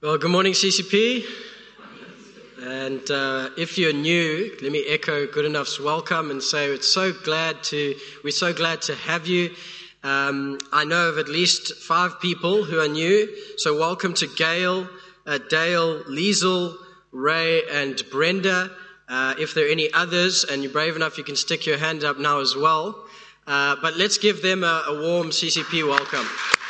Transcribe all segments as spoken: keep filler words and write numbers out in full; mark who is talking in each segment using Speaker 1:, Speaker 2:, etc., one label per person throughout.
Speaker 1: Well, good morning, C C P. And uh, if you're new, let me echo Good Enough's welcome and say it's so glad to we're so glad to have you. Um, I know of at least five people who are new, so welcome to Gail, uh, Dale, Liesel, Ray, and Brenda. Uh, if there are any others, and you're brave enough, you can stick your hand up now as well. Uh, but let's give them a, a warm C C P welcome.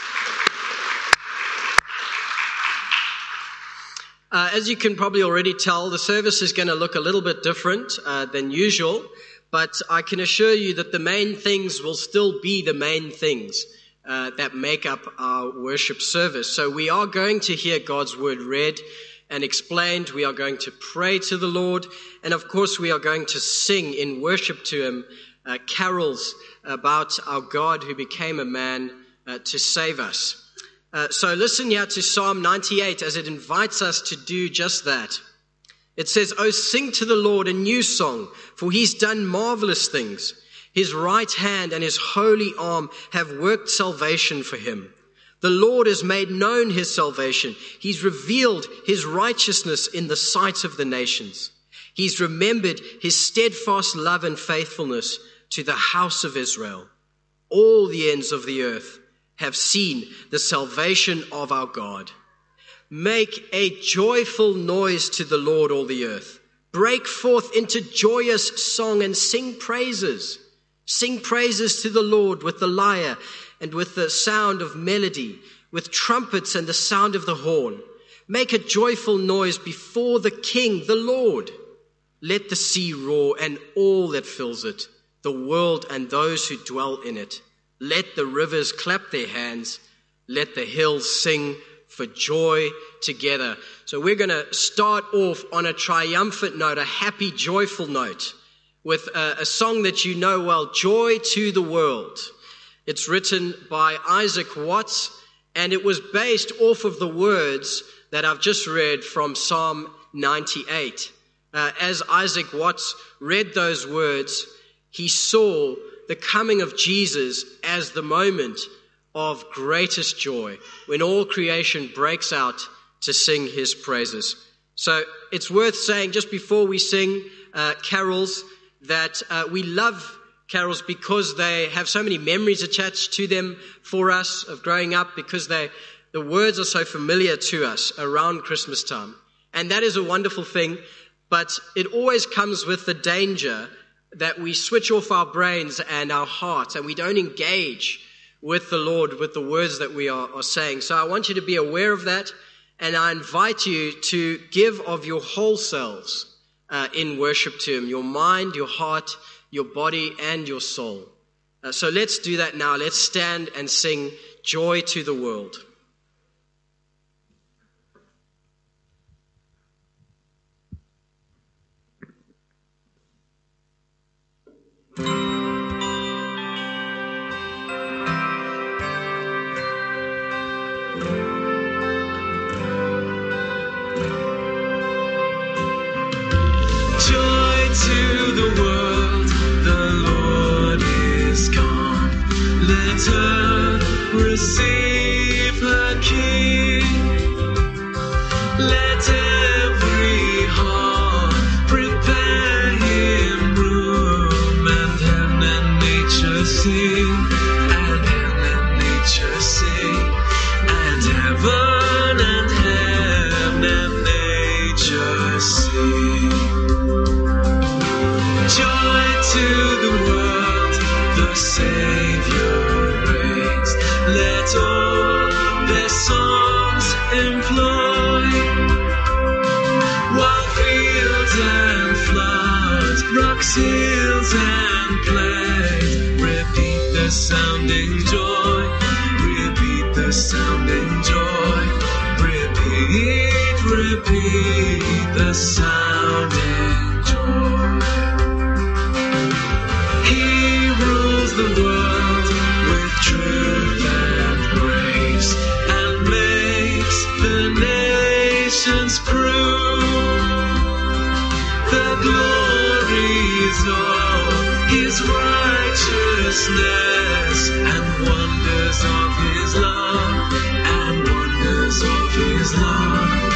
Speaker 1: Uh, as you can probably already tell, the service is going to look a little bit different uh, than usual, but I can assure you that the main things will still be the main things uh, that make up our worship service. So we are going to hear God's word read and explained. We are going to pray to the Lord, and of course we are going to sing in worship to Him uh, carols about our God who became a man uh, to save us. Uh, so listen here to Psalm ninety-eight as it invites us to do just that. It says, "Oh, sing to the Lord a new song, for He's done marvelous things. His right hand and His holy arm have worked salvation for Him. The Lord has made known His salvation. He's revealed His righteousness in the sight of the nations. He's remembered His steadfast love and faithfulness to the house of Israel. All the ends of the earth have seen the salvation of our God. Make a joyful noise to the Lord, all the earth. Break forth into joyous song and sing praises. Sing praises to the Lord with the lyre and with the sound of melody, with trumpets and the sound of the horn. Make a joyful noise before the King, the Lord. Let the sea roar and all that fills it, the world and those who dwell in it. Let the rivers clap their hands. Let the hills sing for joy together." So we're going to start off on a triumphant note, a happy, joyful note, with a, a song that you know well, "Joy to the World." It's written by Isaac Watts, and it was based off of the words that I've just read from Psalm ninety-eight. Uh, as Isaac Watts read those words, he saw the coming of Jesus as the moment of greatest joy, when all creation breaks out to sing His praises. So it's worth saying, just before we sing uh, carols, that uh, we love carols because they have so many memories attached to them for us of growing up, because they, the words are so familiar to us around Christmas time. And that is a wonderful thing, but it always comes with the danger that we switch off our brains and our hearts and we don't engage with the Lord, with the words that we are, are saying. So I want you to be aware of that, and I invite you to give of your whole selves uh, in worship to Him, your mind, your heart, your body, and your soul. Uh, so let's do that now. Let's stand and sing "Joy to the World."
Speaker 2: Joy to the world, the Lord is come. Let earth receive her King. Let every heart prepare Him room, and heaven and nature sing, and heaven and nature sing, and heaven and heaven and nature sing. Joy to the world, the Savior reigns. Let all their songs employ, while fields and floods, rocks, hills and plains repeat the sounding joy, repeat the sounding joy, repeat, repeat the sounding joy. He rules the world with truth and grace, and makes the nations prove the glories of His righteousness, and wonders of His love, and wonders of His love.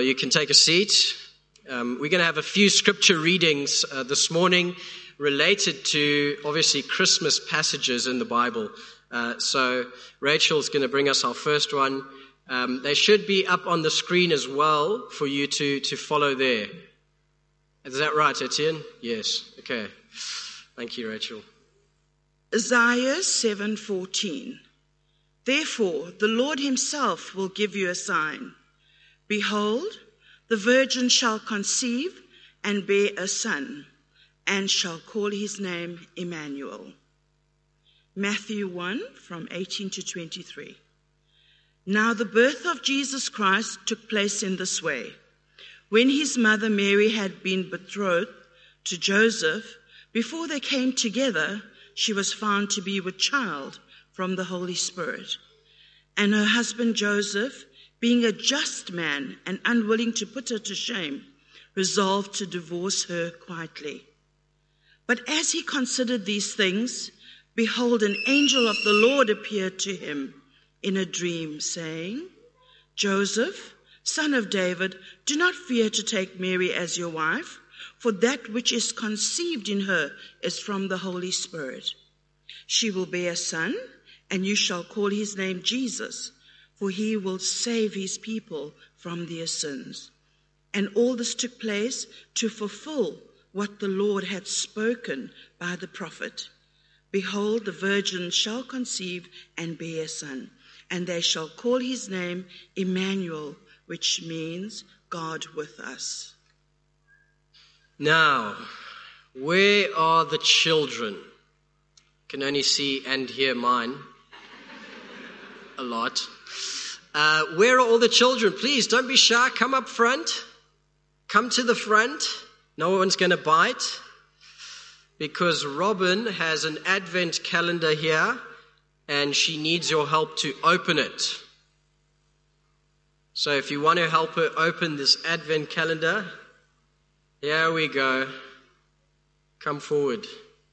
Speaker 1: you can take a seat. Um, we're going to have a few scripture readings uh, this morning related to, obviously, Christmas passages in the Bible. Uh, so Rachel's going to bring us our first one. Um, they should be up on the screen as well for you to, to follow there. Is that right, Etienne? Yes. Okay. Thank you, Rachel.
Speaker 3: Isaiah seven fourteen. Therefore, the Lord himself will give you a sign. Behold, the virgin shall conceive and bear a son, and shall call his name Emmanuel. Matthew one, from eighteen to twenty-three. Now the birth of Jesus Christ took place in this way. When his mother Mary had been betrothed to Joseph, before they came together, she was found to be with child from the Holy Spirit. And her husband Joseph, being a just man and unwilling to put her to shame, resolved to divorce her quietly. But as he considered these things, behold, an angel of the Lord appeared to him in a dream, saying, Joseph, son of David, do not fear to take Mary as your wife, for that which is conceived in her is from the Holy Spirit. She will bear a son, and you shall call his name Jesus, for he will save his people from their sins. And all this took place to fulfill what the Lord had spoken by the prophet. Behold, the virgin shall conceive and bear a son, and they shall call his name Emmanuel, which means God with us.
Speaker 1: Now, where are the children? Can only see and hear mine a lot. Uh, where are all the children? Please don't be shy. Come up front. Come to the front. No one's going to bite, because Robin has an Advent calendar here and she needs your help to open it. So if you want to help her open this Advent calendar, here we go. Come forward.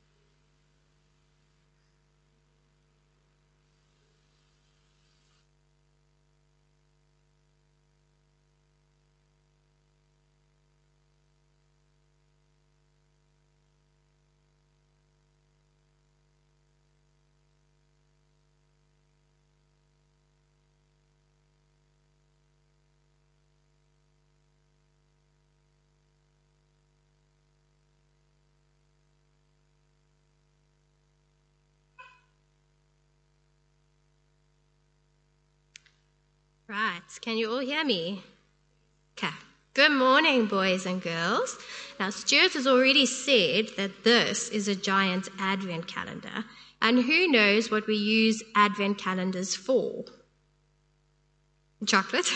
Speaker 4: Right, can you all hear me? Okay. Good morning, boys and girls. Now, Stuart has already said that this is a giant Advent calendar, and who knows what we use Advent calendars for? Chocolate?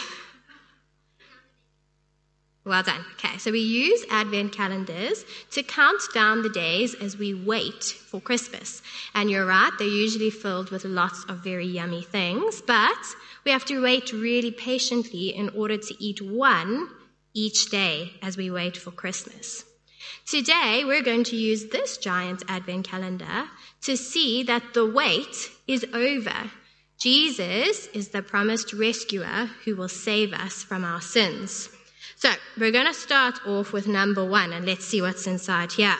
Speaker 4: Well done. Okay, so we use Advent calendars to count down the days as we wait for Christmas. And you're right, they're usually filled with lots of very yummy things, but we have to wait really patiently in order to eat one each day as we wait for Christmas. Today, we're going to use this giant Advent calendar to see that the wait is over. Jesus is the promised rescuer who will save us from our sins. So we're going to start off with number one, and let's see what's inside here.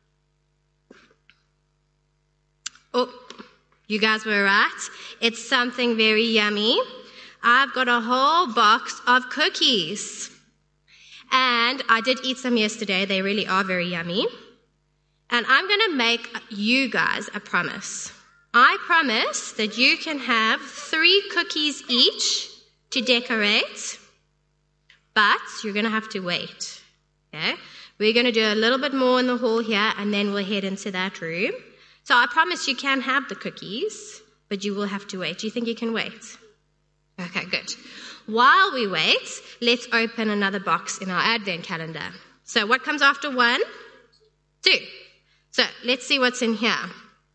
Speaker 4: Oh, you guys were right. It's something very yummy. I've got a whole box of cookies. And I did eat some yesterday. They really are very yummy. And I'm going to make you guys a promise. I promise that you can have three cookies each to decorate. But you're going to have to wait, okay? We're going to do a little bit more in the hall here, and then we'll head into that room. So I promise you can have the cookies, but you will have to wait. Do you think you can wait? Okay, good. While we wait, let's open another box in our Advent calendar. So what comes after one? Two. So let's see what's in here.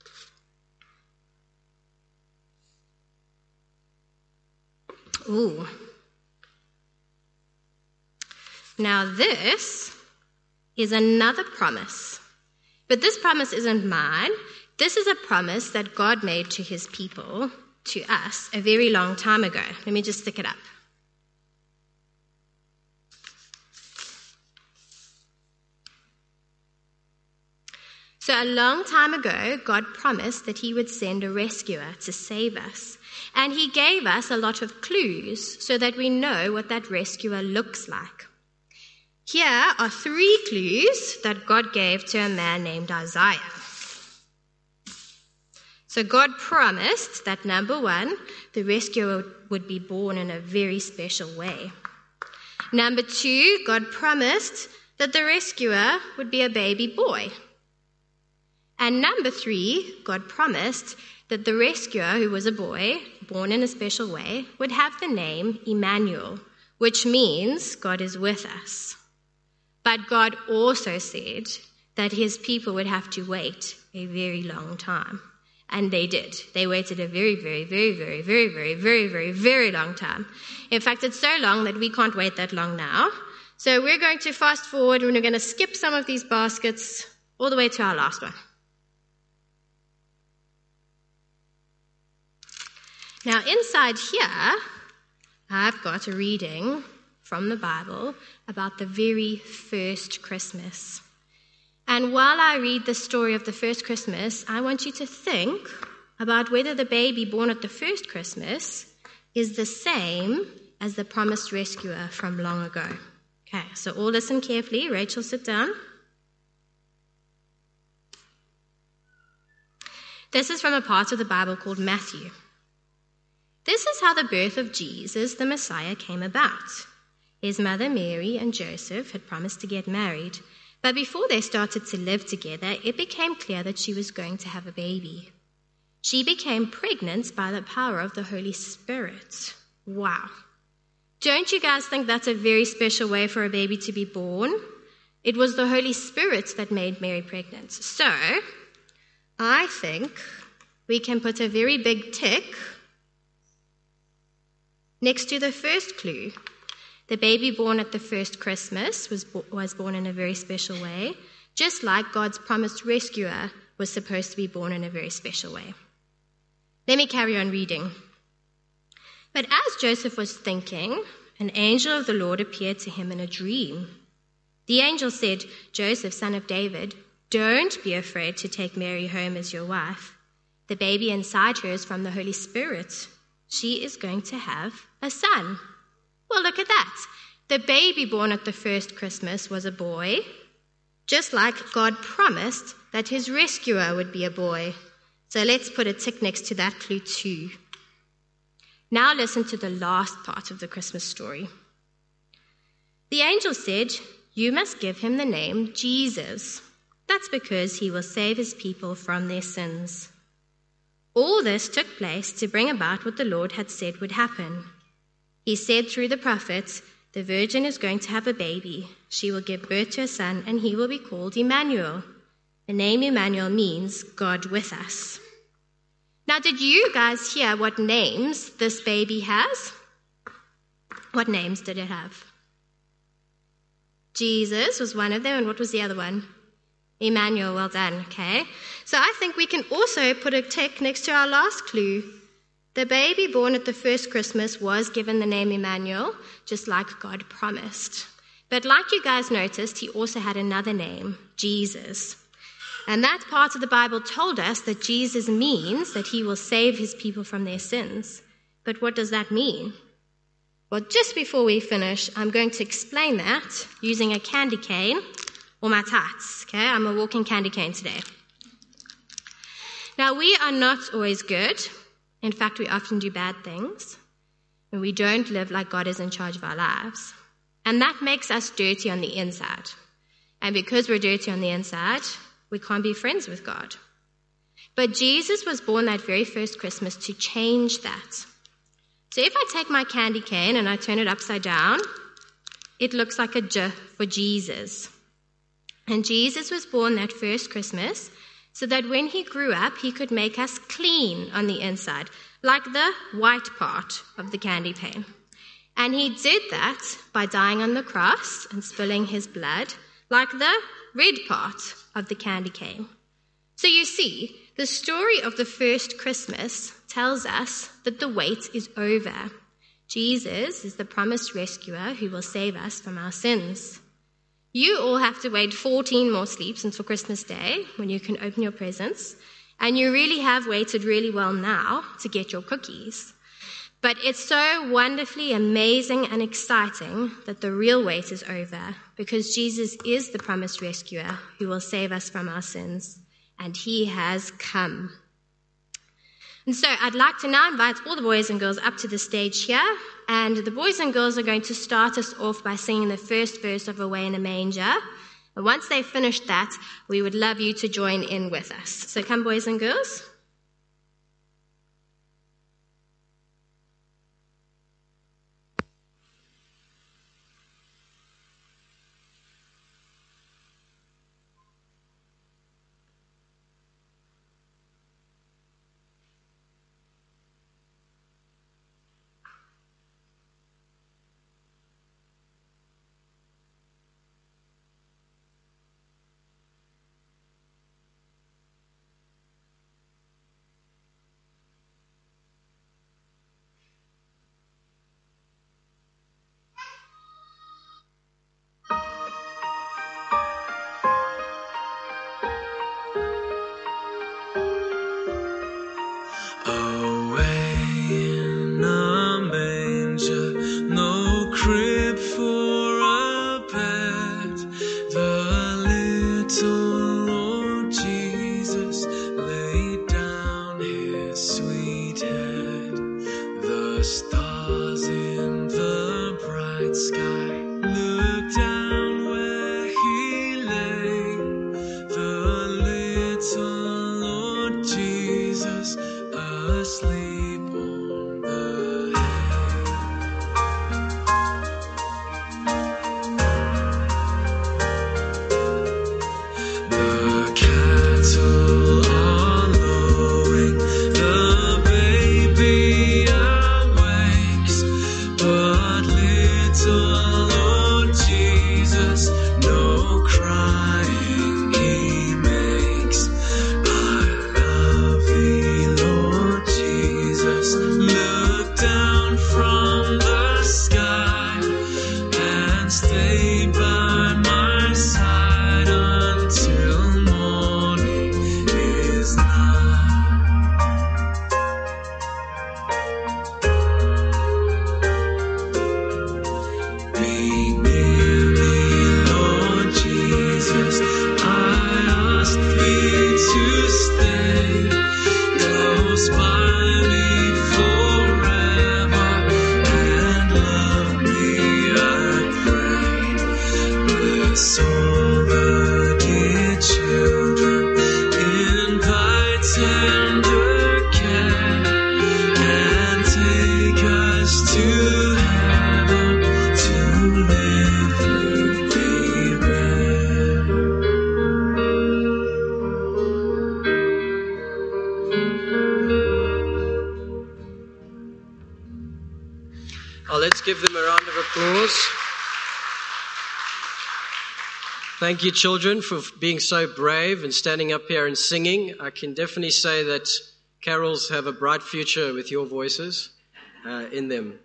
Speaker 4: Ooh. Now this is another promise. But this promise isn't mine. This is a promise that God made to his people, to us, a very long time ago. Let me just stick it up. So a long time ago, God promised that he would send a rescuer to save us. And he gave us a lot of clues so that we know what that rescuer looks like. Here are three clues that God gave to a man named Isaiah. So God promised that, number one, the rescuer would be born in a very special way. Number two, God promised that the rescuer would be a baby boy. And number three, God promised that the rescuer, who was a boy, born in a special way, would have the name Emmanuel, which means God is with us. But God also said that his people would have to wait a very long time. And they did. They waited a very, very, very, very, very, very, very, very, very long time. In fact, it's so long that we can't wait that long now. So we're going to fast forward and we're going to skip some of these baskets all the way to our last one. Now, inside here, I've got a reading from the Bible about the very first Christmas. And while I read the story of the first Christmas, I want you to think about whether the baby born at the first Christmas is the same as the promised rescuer from long ago. Okay, so all listen carefully. Rachel, sit down. This is from a part of the Bible called Matthew. This is how the birth of Jesus, the Messiah, came about. His mother Mary and Joseph had promised to get married, but before they started to live together, it became clear that she was going to have a baby. She became pregnant by the power of the Holy Spirit. Wow. Don't you guys think that's a very special way for a baby to be born? It was the Holy Spirit that made Mary pregnant. So, I think we can put a very big tick next to the first clue. The baby born at the first Christmas was, bo- was born in a very special way, just like God's promised rescuer was supposed to be born in a very special way. Let me carry on reading. But as Joseph was thinking, an angel of the Lord appeared to him in a dream. The angel said, "Joseph, son of David, don't be afraid to take Mary home as your wife. The baby inside her is from the Holy Spirit. She is going to have a son." Well, look at that. The baby born at the first Christmas was a boy, just like God promised that his rescuer would be a boy. So let's put a tick next to that clue too. Now listen to the last part of the Christmas story. The angel said, "You must give him the name Jesus. That's because he will save his people from their sins." All this took place to bring about what the Lord had said would happen. He said through the prophets, "The virgin is going to have a baby. She will give birth to a son, and he will be called Emmanuel." The name Emmanuel means God with us. Now, did you guys hear what names this baby has? What names did it have? Jesus was one of them, and what was the other one? Emmanuel, well done, okay. So I think we can also put a tick next to our last clue. The baby born at the first Christmas was given the name Emmanuel, just like God promised. But like you guys noticed, he also had another name, Jesus. And that part of the Bible told us that Jesus means that he will save his people from their sins. But what does that mean? Well, just before we finish, I'm going to explain that using a candy cane or my tats, okay? I'm a walking candy cane today. Now, we are not always good. In fact, we often do bad things, and we don't live like God is in charge of our lives. And that makes us dirty on the inside. And because we're dirty on the inside, we can't be friends with God. But Jesus was born that very first Christmas to change that. So if I take my candy cane and I turn it upside down, it looks like a J for Jesus. And Jesus was born that first Christmas so that when he grew up, he could make us clean on the inside, like the white part of the candy cane. And he did that by dying on the cross and spilling his blood, like the red part of the candy cane. So you see, the story of the first Christmas tells us that the wait is over. Jesus is the promised rescuer who will save us from our sins. You all have to wait fourteen more sleeps until Christmas Day when you can open your presents. And you really have waited really well now to get your cookies. But it's so wonderfully amazing and exciting that the real wait is over, because Jesus is the promised rescuer who will save us from our sins, and he has come. And so I'd like to now invite all the boys and girls up to the stage here, and the boys and girls are going to start us off by singing the first verse of Away in a Manger. And once they've finished that, we would love you to join in with us. So come, boys and girls.
Speaker 1: Give them a round of applause. Thank you, children, for being so brave and standing up here and singing. I can definitely say that carols have a bright future with your voices uh, in them.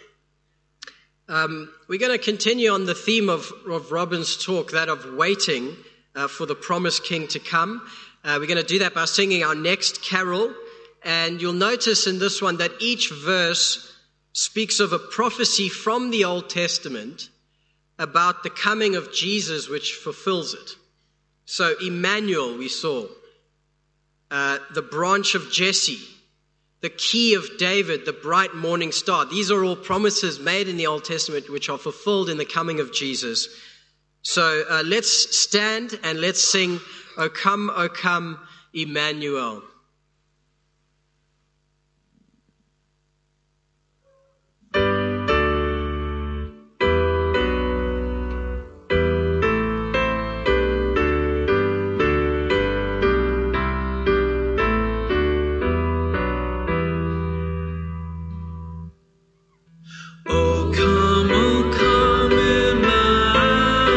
Speaker 1: Um, we're going to continue on the theme of, of Robin's talk, that of waiting uh, for the promised king to come. Uh, we're going to do that by singing our next carol. And you'll notice in this one that each verse speaks of a prophecy from the Old Testament about the coming of Jesus, which fulfills it. So Emmanuel, we saw, uh, the branch of Jesse, the key of David, the bright morning star. These are all promises made in the Old Testament which are fulfilled in the coming of Jesus. So uh, let's stand and let's sing, O come, O come, Emmanuel.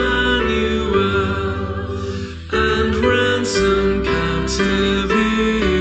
Speaker 2: Ransom captivity.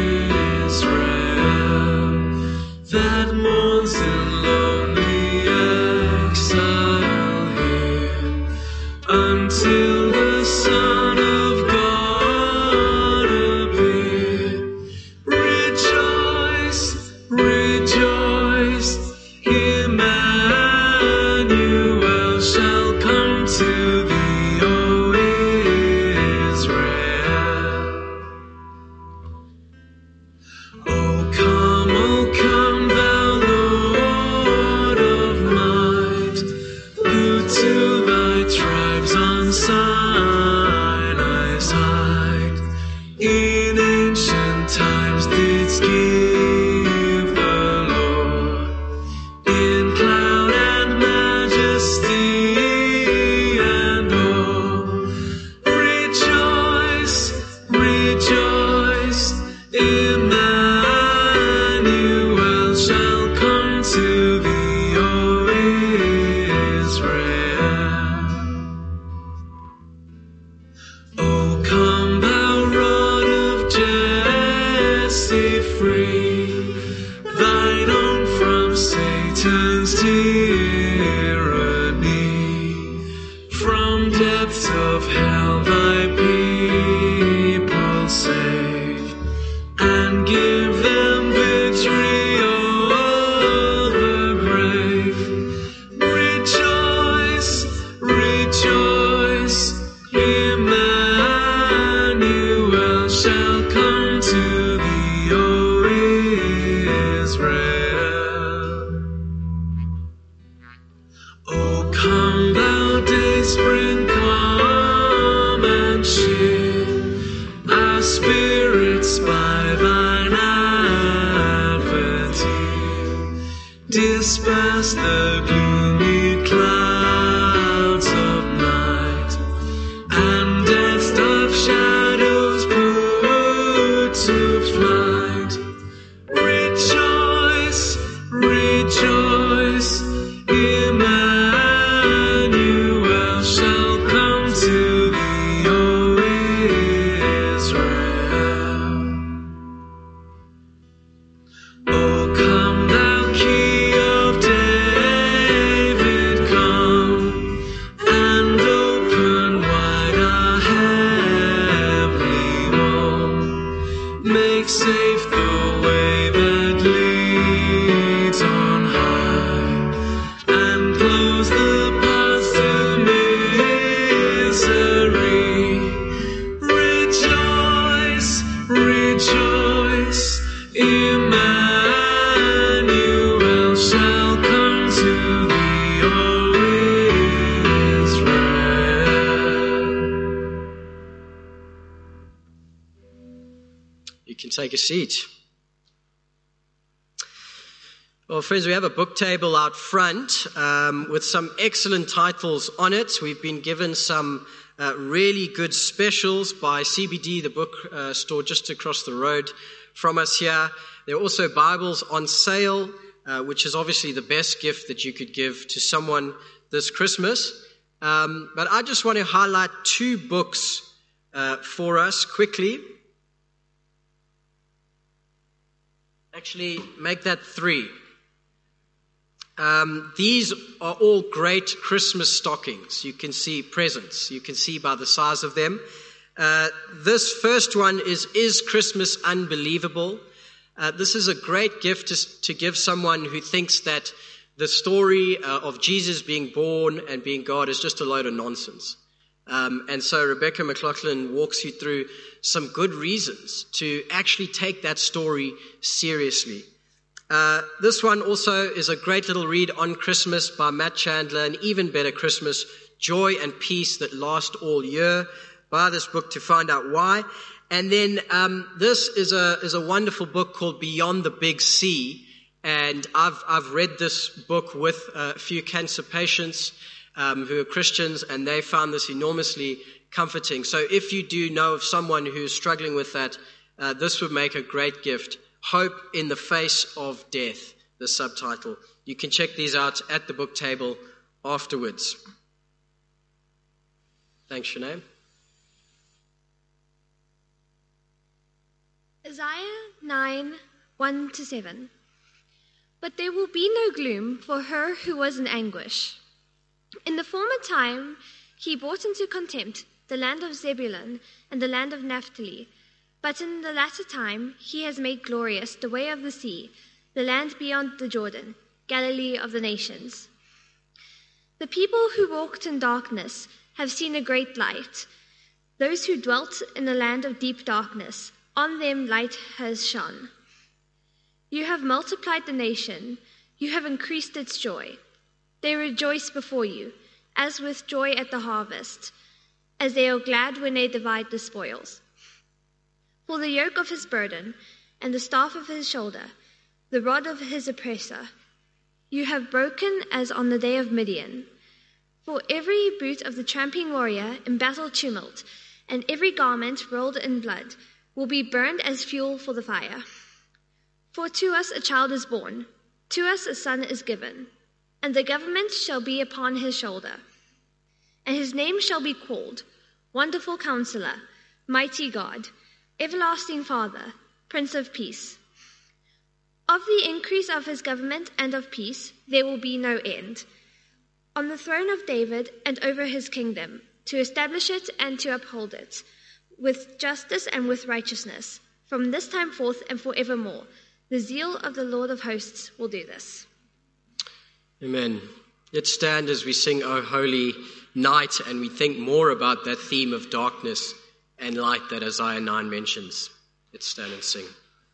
Speaker 2: on Sinai's height, in ancient times didst give the law, in cloud and majesty and awe. Rejoice, rejoice, Emmanuel shall come to thee, O Israel. O come, thou rod of Jesse, free thine own from Satan's tyranny. From depths of hell thy people save, and give them victory o'er the grave. Rejoice, rejoice, Emmanuel shall come to thee, O Israel. O come, thou dayspring, come and cheer our spirits by thine advent here. Disperse the gloomy clouds of night, and death's dark shadows put to flight. Rejoice, rejoice, Emmanuel shall come to thee, O Israel. O come, thou Key of David, come and open wide our heavenly wall. Make safe the way that leads on high, and close the paths to misery. Rejoice, rejoice, Emmanuel shall come to thee, O Israel.
Speaker 1: You can take a seat. Well, friends, we have a book table out front um, with some excellent titles on it. We've been given some uh, really good specials by C B D, the book uh, store just across the road from us here. There are also Bibles on sale, uh, which is obviously the best gift that you could give to someone this Christmas. Um, but I just want to highlight two books uh, for us quickly. Actually, make that three. Um, these are all great Christmas stockings. You can see presents. You can see by the size of them. Uh, this first one is, Is Christmas Unbelievable? Uh, this is a great gift to, to give someone who thinks that the story uh, of Jesus being born and being God is just a load of nonsense. Um, and so Rebecca McLaughlin walks you through some good reasons to actually take that story seriously. Uh, this one also is a great little read on Christmas by Matt Chandler, An Even Better Christmas, Joy and Peace That Last All Year. Buy this book to find out why. And then um, this is a is a wonderful book called Beyond the Big C. And I've I've read this book with a few cancer patients um, who are Christians, and they found this enormously comforting. So if you do know of someone who's struggling with that, uh, this would make a great gift. Hope in the Face of Death, the subtitle. You can check these out at the book table afterwards. Thanks, Sinead.
Speaker 5: Isaiah nine, one to seven. But there will be no gloom for her who was in anguish. In the former time he brought into contempt the land of Zebulun and the land of Naphtali. But in the latter time he has made glorious the way of the sea, the land beyond the Jordan, Galilee of the nations. The people who walked in darkness have seen a great light. Those who dwelt in the land of deep darkness, on them light has shone. You have multiplied the nation, you have increased its joy. They rejoice before you, as with joy at the harvest, as they are glad when they divide the spoils. For the yoke of his burden and the staff of his shoulder, the rod of his oppressor, you have broken as on the day of Midian. For every boot of the tramping warrior in battle tumult, and every garment rolled in blood, will be burned as fuel for the fire. For to us a child is born, to us a son is given, and the government shall be upon his shoulder. And his name shall be called Wonderful Counselor, Mighty God, Everlasting Father, Prince of Peace. Of the increase of his government and of peace there will be no end, on the throne of David and over his kingdom, to establish it and to uphold it, with justice and with righteousness, from this time forth and forevermore. The zeal of the Lord of hosts will do this.
Speaker 1: Amen. Let's stand as we sing O Holy Night, and we think more about that theme of darkness and light that Isaiah nine mentions. Let's stand and sing.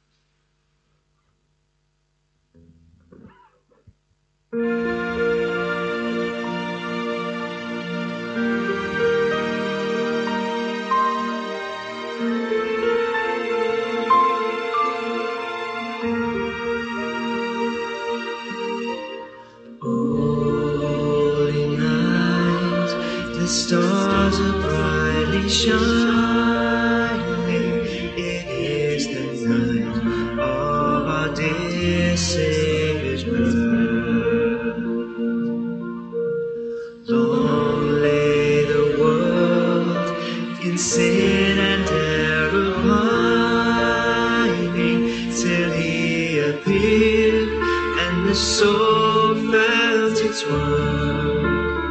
Speaker 2: Holy night, the stars are brightly shining. It is the night of our dear Savior's birth. Long lay the world in sin and error pining, till he appeared and the soul felt its worth.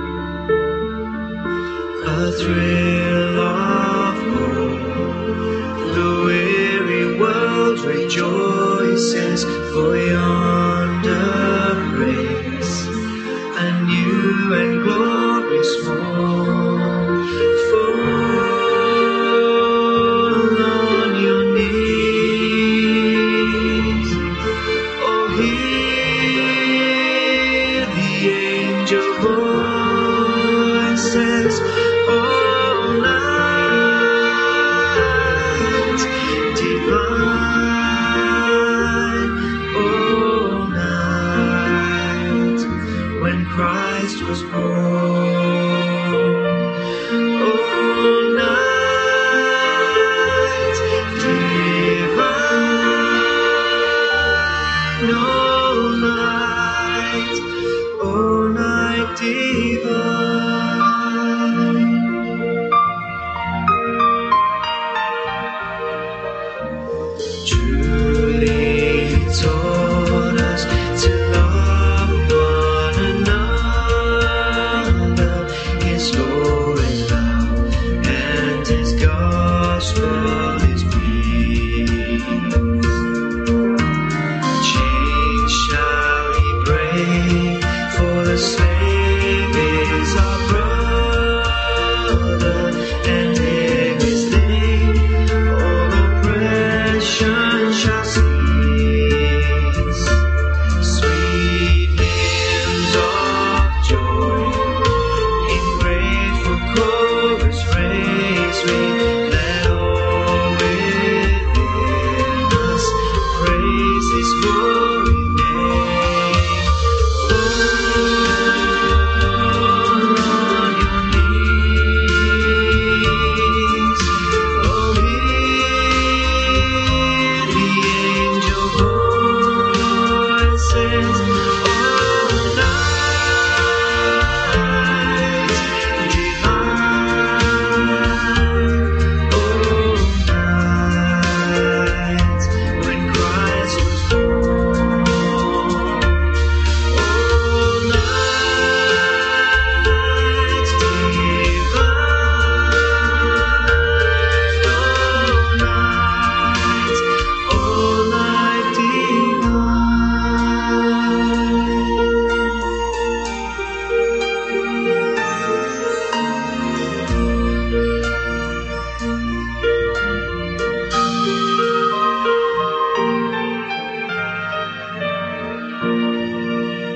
Speaker 2: A thrill of hope, the weary world rejoices, for yonder breaks a new and glorious morn. Fall on your knees, oh hear the angel voices, all night divine, all night when Christ was born, all night divine, all night, all night divine. Truly he taught us to love one another. His law is love, and his gospel is peace. Chains shall he break, for the slave is our brother, and in his name all oppression shall cease. Sweet hymns of joy in grateful chorus raise we, let all within us praise his holy name. Fall on your knees, oh hear the angel voices, all night divine, all night when Christ was born, all night divine, all night, all night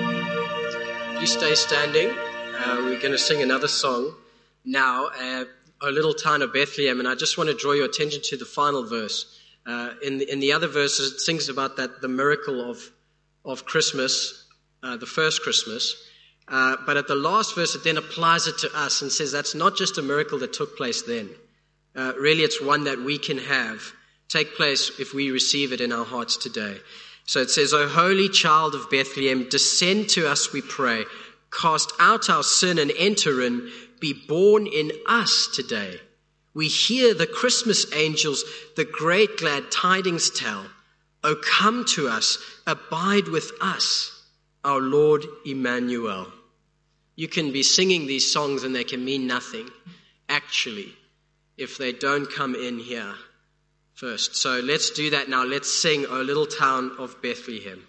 Speaker 1: Please stay standing. Uh, we're going to sing another song now. Uh, O little town of Bethlehem, and I just want to draw your attention to the final verse. Uh, in, the, in the other verses, it sings about that the miracle of, of Christmas, uh, the first Christmas. Uh, but at the last verse, it then applies it to us and says that's not just a miracle that took place then. Uh, really, it's one that we can have take place if we receive it in our hearts today. So it says, O holy child of Bethlehem, descend to us, we pray. Cast out our sin and enter in. Be born in us today. We hear the Christmas angels, the great glad tidings tell. O come to us, abide with us, our Lord Emmanuel. You can be singing these songs and they can mean nothing, actually, if they don't come in here first. So let's do that now. Let's sing, O little town of Bethlehem.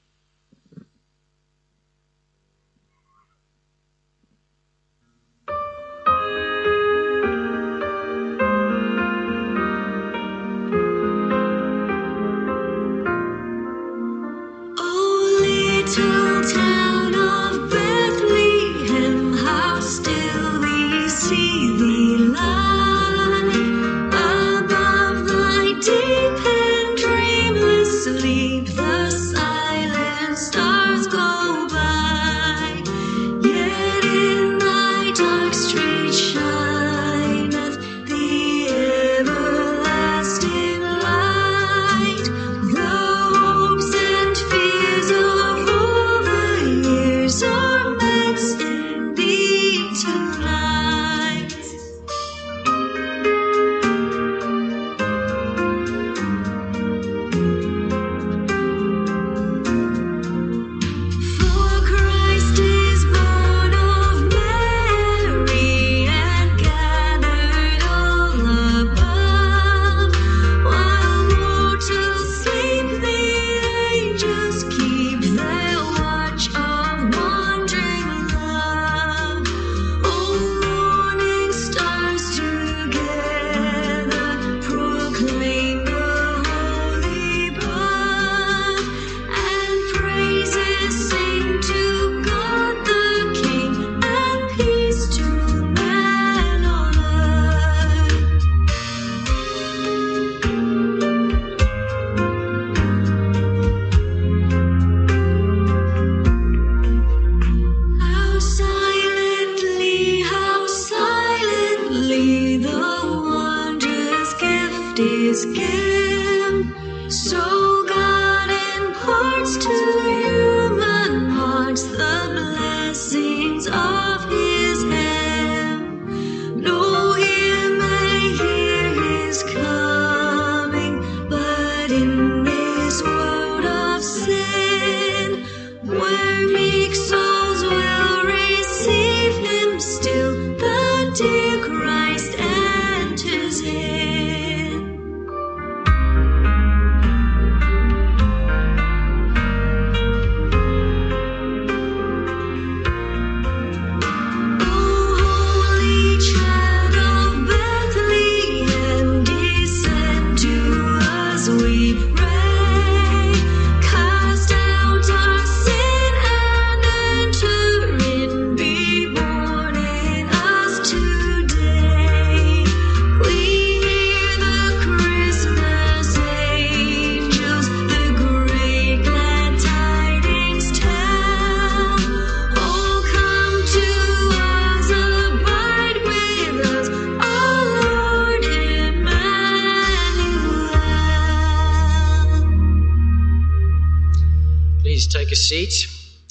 Speaker 1: Seat.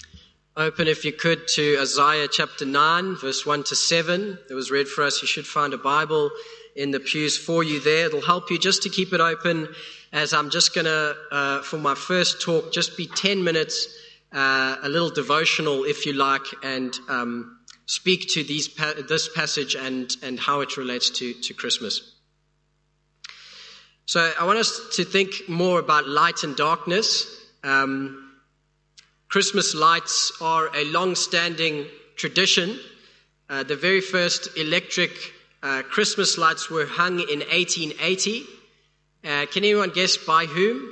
Speaker 1: Open, if you could, to Isaiah chapter nine, verse one to seven. It was read for us. You should find a Bible in the pews for you there. It'll help you just to keep it open, as I'm just going to, uh, for my first talk, just be ten minutes, uh, a little devotional, if you like, and um, speak to these pa- this passage and, and how it relates to, to Christmas. So I want us to think more about light and darkness. Um, Christmas lights are a long-standing tradition. Uh, the very first electric uh, Christmas lights were hung in eighteen eighty. Uh, can anyone guess by whom?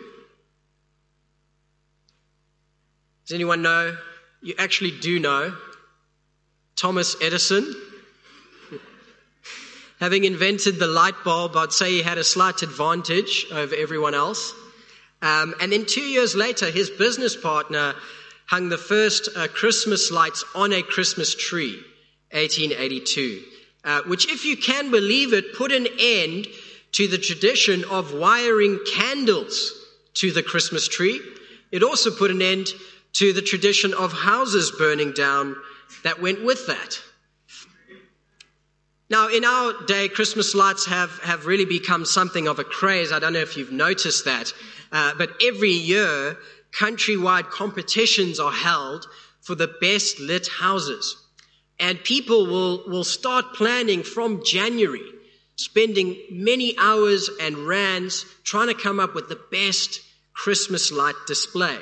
Speaker 1: Does anyone know? You actually do know. Thomas Edison. Having invented the light bulb, I'd say he had a slight advantage over everyone else. Um, and then two years later, his business partner hung the first uh, Christmas lights on a Christmas tree, eighteen eighty-two, uh, which, if you can believe it, put an end to the tradition of wiring candles to the Christmas tree. It also put an end to the tradition of houses burning down that went with that. Now, in our day, Christmas lights have, have really become something of a craze. I don't know if you've noticed that. Uh, but every year, countrywide competitions are held for the best lit houses. And people will, will start planning from January, spending many hours and rands trying to come up with the best Christmas light display.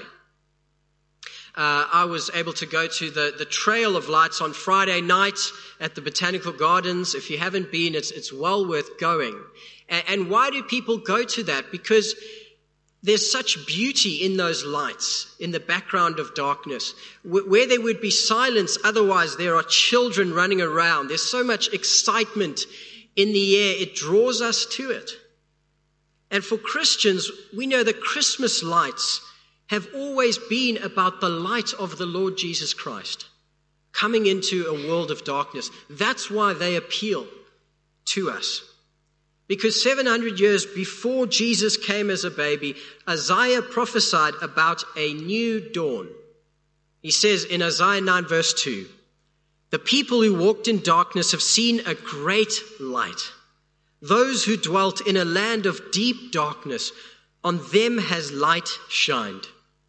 Speaker 1: Uh, I was able to go to the, the Trail of Lights on Friday night at the Botanical Gardens. If you haven't been, it's, it's well worth going. And, and why do people go to that? Because there's such beauty in those lights, in the background of darkness. Where there would be silence, otherwise there are children running around. There's so much excitement in the air, it draws us to it. And for Christians, we know that Christmas lights have always been about the light of the Lord Jesus Christ coming into a world of darkness. That's why they appeal to us. Because seven hundred years before Jesus came as a baby, Isaiah prophesied about a new dawn. He says in Isaiah nine verse two, "The people who walked in darkness have seen a great light. Those who dwelt in a land of deep darkness, on them has light shined."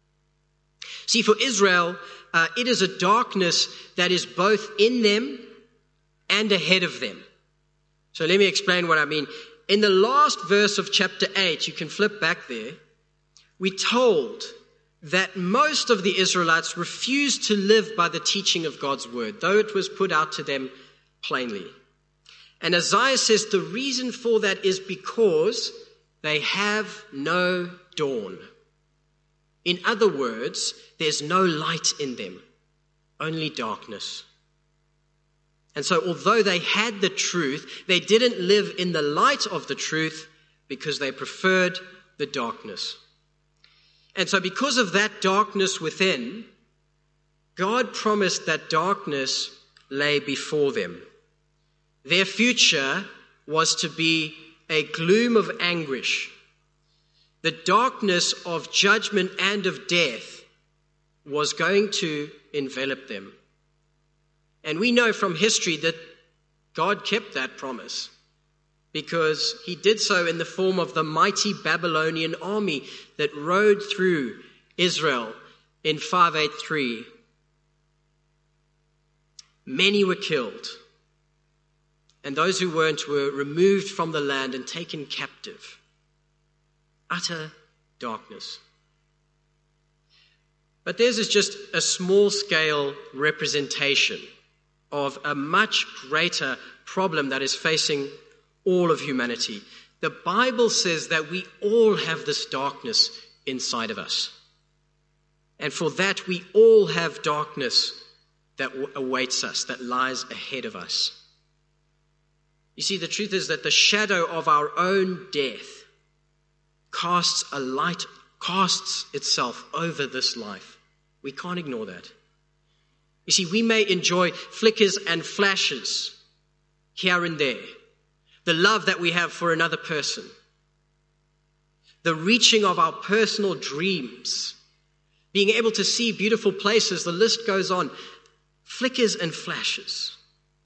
Speaker 1: See, for Israel, uh, it is a darkness that is both in them and ahead of them. So let me explain what I mean. In the last verse of chapter eight, you can flip back there, we're told that most of the Israelites refused to live by the teaching of God's word, though it was put out to them plainly. And Isaiah says the reason for that is because they have no dawn. In other words, there's no light in them, only darkness. And so although they had the truth, they didn't live in the light of the truth because they preferred the darkness. And so because of that darkness within, God promised that darkness lay before them. Their future was to be a gloom of anguish. The darkness of judgment and of death was going to envelop them. And we know from history that God kept that promise because he did so in the form of the mighty Babylonian army that rode through Israel in five eighty-three. Many were killed, and those who weren't were removed from the land and taken captive. Utter darkness. But theirs is just a small-scale representation of a much greater problem that is facing all of humanity. The Bible says that we all have this darkness inside of us. And for that, we all have darkness that awaits us, that lies ahead of us. You see, the truth is that the shadow of our own death casts a light, casts itself over this life. We can't ignore that. You see, we may enjoy flickers and flashes here and there. The love that we have for another person. The reaching of our personal dreams. Being able to see beautiful places. The list goes on. Flickers and flashes.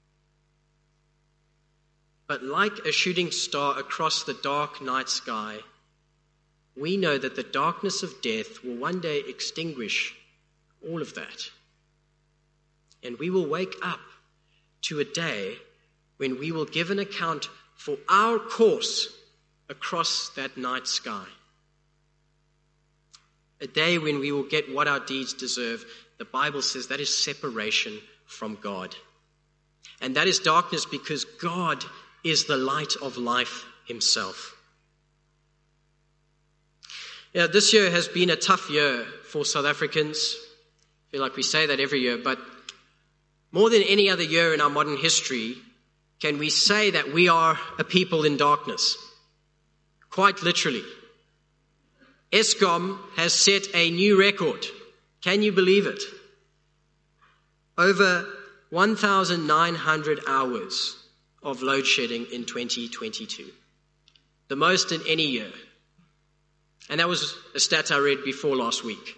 Speaker 1: But like a shooting star across the dark night sky, we know that the darkness of death will one day extinguish all of that. And we will wake up to a day when we will give an account for our course across that night sky. A day when we will get what our deeds deserve. The Bible says that is separation from God. And that is darkness because God is the light of life himself. Yeah, this year has been a tough year for South Africans. I feel like we say that every year, but more than any other year in our modern history, can we say that we are a people in darkness. Quite literally. Eskom has set a new record. Can you believe it? Over one thousand nine hundred hours of load shedding in twenty twenty-two. The most in any year. And that was a stat I read before last week.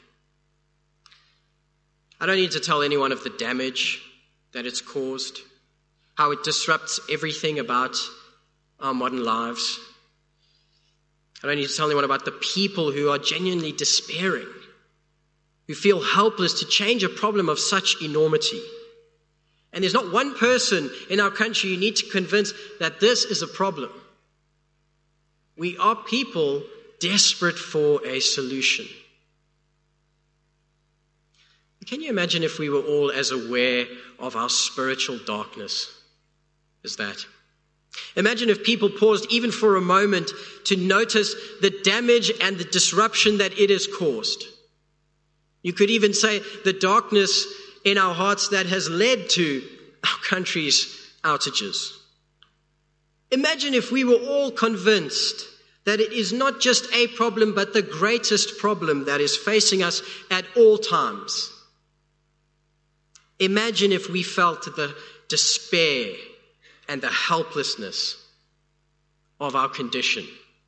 Speaker 1: I don't need to tell anyone of the damage that it's caused, how it disrupts everything about our modern lives. I don't need to tell anyone about the people who are genuinely despairing, who feel helpless to change a problem of such enormity. And there's not one person in our country you need to convince that this is a problem. We are people desperate for a solution. Can you imagine if we were all as aware of our spiritual darkness as that? Imagine if people paused even for a moment to notice the damage and the disruption that it has caused. You could even say the darkness in our hearts that has led to our country's outages. Imagine if we were all convinced that it is not just a problem, but the greatest problem that is facing us at all times. Imagine if we felt the despair and the helplessness of our condition.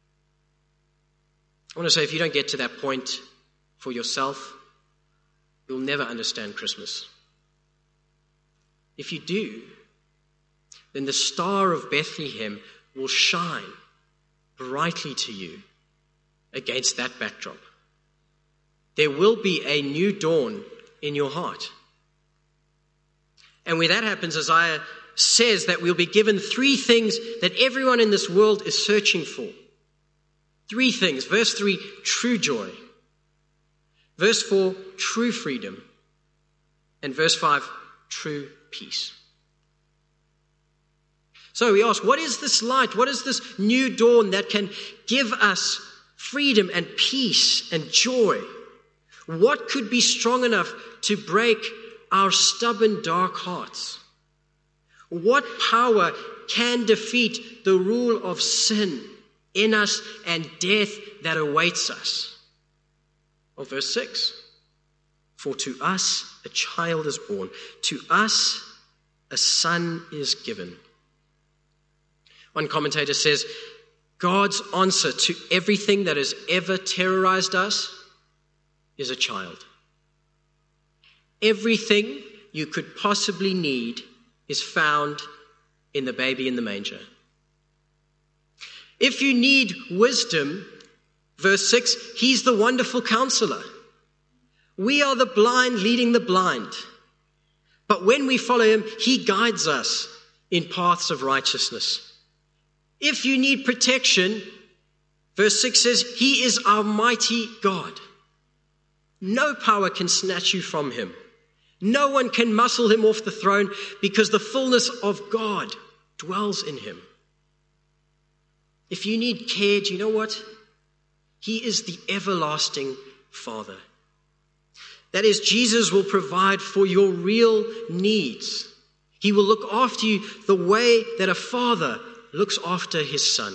Speaker 1: I want to say, if you don't get to that point for yourself, you'll never understand Christmas. If you do, then the star of Bethlehem will shine brightly to you against that backdrop. There will be a new dawn in your heart. And when that happens, Isaiah says that we'll be given three things that everyone in this world is searching for. Three things. Verse three, true joy. Verse four, true freedom. And verse five, true peace. So we ask, what is this light? What is this new dawn that can give us freedom and peace and joy? What could be strong enough to break our stubborn, dark hearts? What power can defeat the rule of sin in us and death that awaits us? Well, verse six, for to us a child is born, to us a son is given. One commentator says, God's answer to everything that has ever terrorized us is a child. Everything you could possibly need is found in the baby in the manger. If you need wisdom, verse six, he's the wonderful counselor. We are the blind leading the blind. But when we follow him, he guides us in paths of righteousness. If you need protection, verse six says, he is our mighty God. No power can snatch you from him. No one can muscle him off the throne because the fullness of God dwells in him. If you need care, do you know what? He is the everlasting Father. That is, Jesus will provide for your real needs. He will look after you the way that a father looks after his son.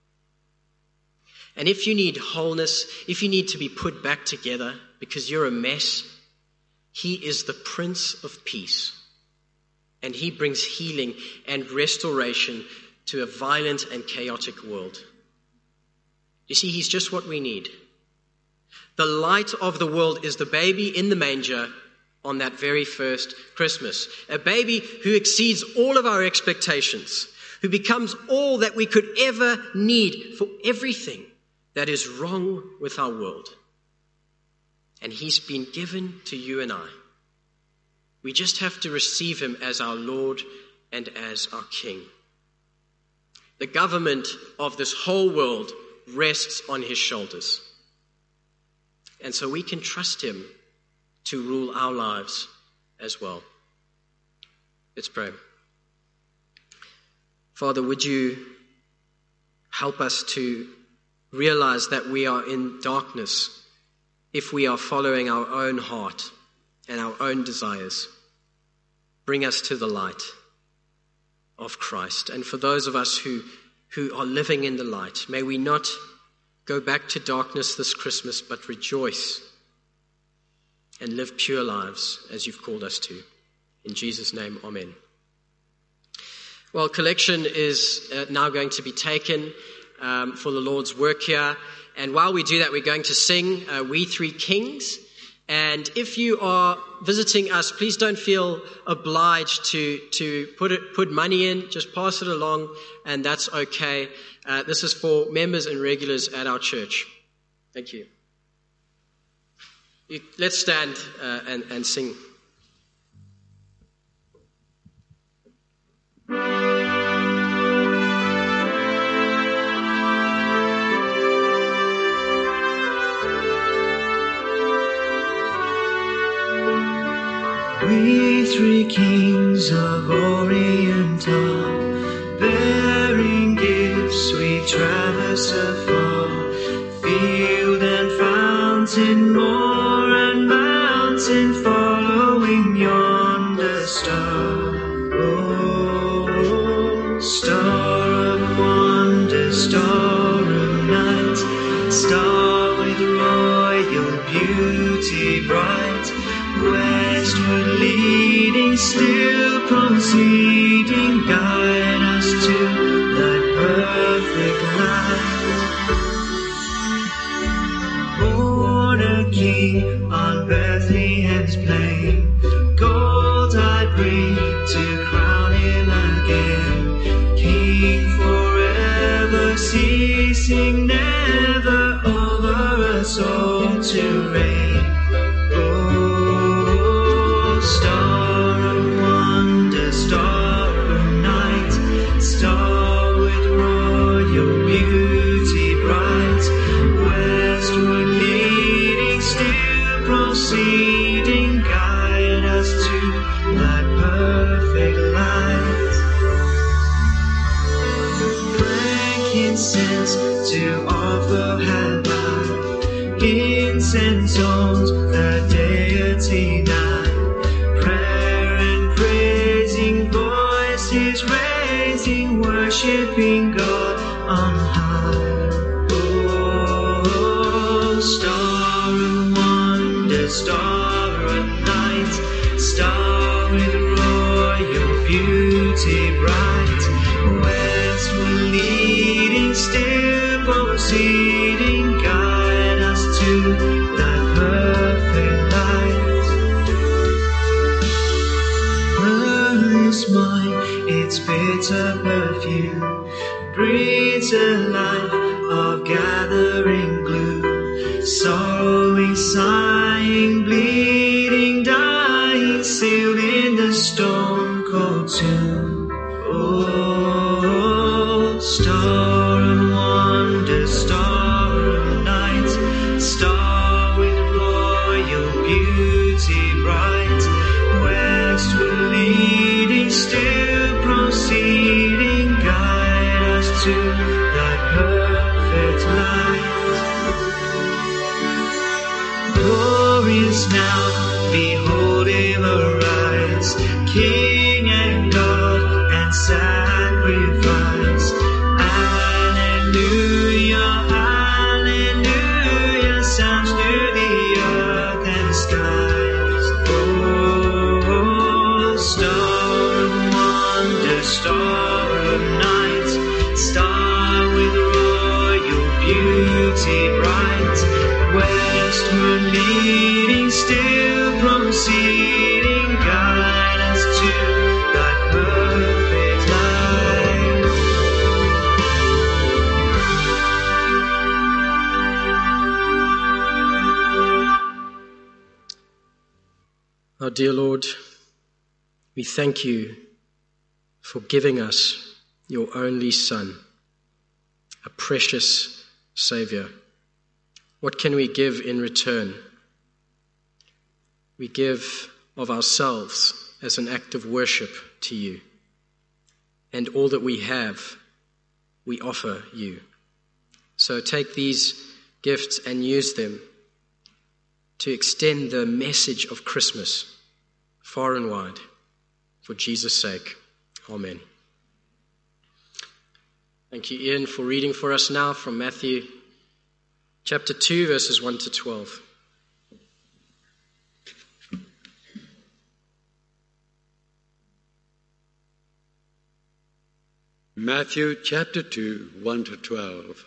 Speaker 1: And if you need wholeness, if you need to be put back together because you're a mess, he is the Prince of Peace. And he brings healing and restoration to a violent and chaotic world. You see, he's just what we need. The light of the world is the baby in the manger on that very first Christmas. A baby who exceeds all of our expectations, who becomes all that we could ever need for everything that is wrong with our world. And he's been given to you and I. We just have to receive him as our Lord and as our King. The government of this whole world rests on his shoulders. And so we can trust him to rule our lives as well. Let's pray. Father, would you help us to realize that we are in darkness if we are following our own heart and our own desires. Bring us to the light. of Christ. And for those of us who, who are living in the light, may we not go back to darkness this Christmas, but rejoice and live pure lives as you've called us to. In Jesus' name, amen. Well, collection is uh, now going to be taken um, for the Lord's work here. And while we do that, we're going to sing uh, We Three Kings. And if you are visiting us, please don't feel obliged to, to put it, put money in. Just pass it along, and that's okay. Uh, this is for members and regulars at our church. Thank you. you let's stand uh, and, and sing.
Speaker 2: We three kings of Orient are, bearing gifts we traverse afar, field and fountain, moor and mountain, following yonder star. Oh, star of wonder, star of night, star with royal beauty bright, westward leading, still proceeding, guide us to thy perfect light. Born a king on Bethlehem's plain, gold I bring to crown him again, king forever, ceasing never, over us all to reign. Proceeding, guide us to thy perfect light. Frankincense to offer have I, incense owns the deity nigh, prayer and praising voices raising, worshipping God on high. Oh, star of star of night, star with royal beauty bright, westward leading, still proceeding, guide us to thy perfect light. Pearl is mine, its bitter perfume breathes a life of gathering gloom, sorrowing, sighing, bleeding, dying, sealed in the stone-cold tomb. Oh, star of wonder, star of night, star with royal beauty bright, westward leading, still proceeding, guide us to thy perfect light. Glorious now, behold him arise, King and God and sacrifice. Alleluia, alleluia, sounds through the earth and skies. Oh, star of wonder, star of night, star with royal beauty bright, westward leading, still proceeding, guide us to thy perfect light.
Speaker 1: Our dear Lord, we thank you for giving us your only Son, a precious Savior. What can we give in return? We give of ourselves as an act of worship to you. And all that we have, we offer you. So take these gifts and use them to extend the message of Christmas far and wide. For Jesus' sake, amen. Thank you, Ian, for reading for us now from Matthew chapter two, verses one to twelve.
Speaker 6: Matthew chapter two, one to twelve.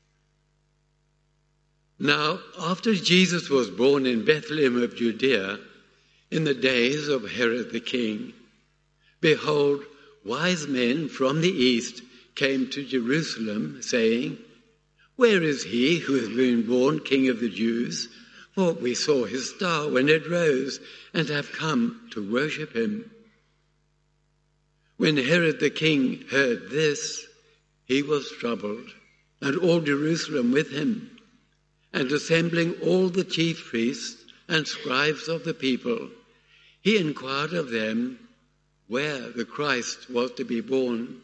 Speaker 6: Now, after Jesus was born in Bethlehem of Judea, in the days of Herod the king, behold, wise men from the east came to Jerusalem, saying, "Where is he who has been born King of the Jews? For we saw his star when it rose, and have come to worship him." When Herod the king heard this, he was troubled, and all Jerusalem with him. And assembling all the chief priests and scribes of the people, he inquired of them where the Christ was to be born.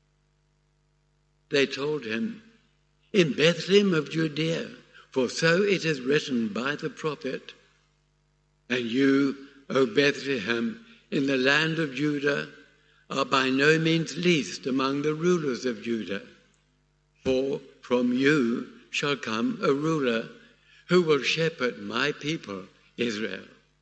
Speaker 6: They told him, "In Bethlehem of Judea, for so it is written by the prophet, 'And you, O Bethlehem, in the land of Judah, are by no means least among the rulers of Judah. For from you shall come a ruler who will shepherd my people Israel.'"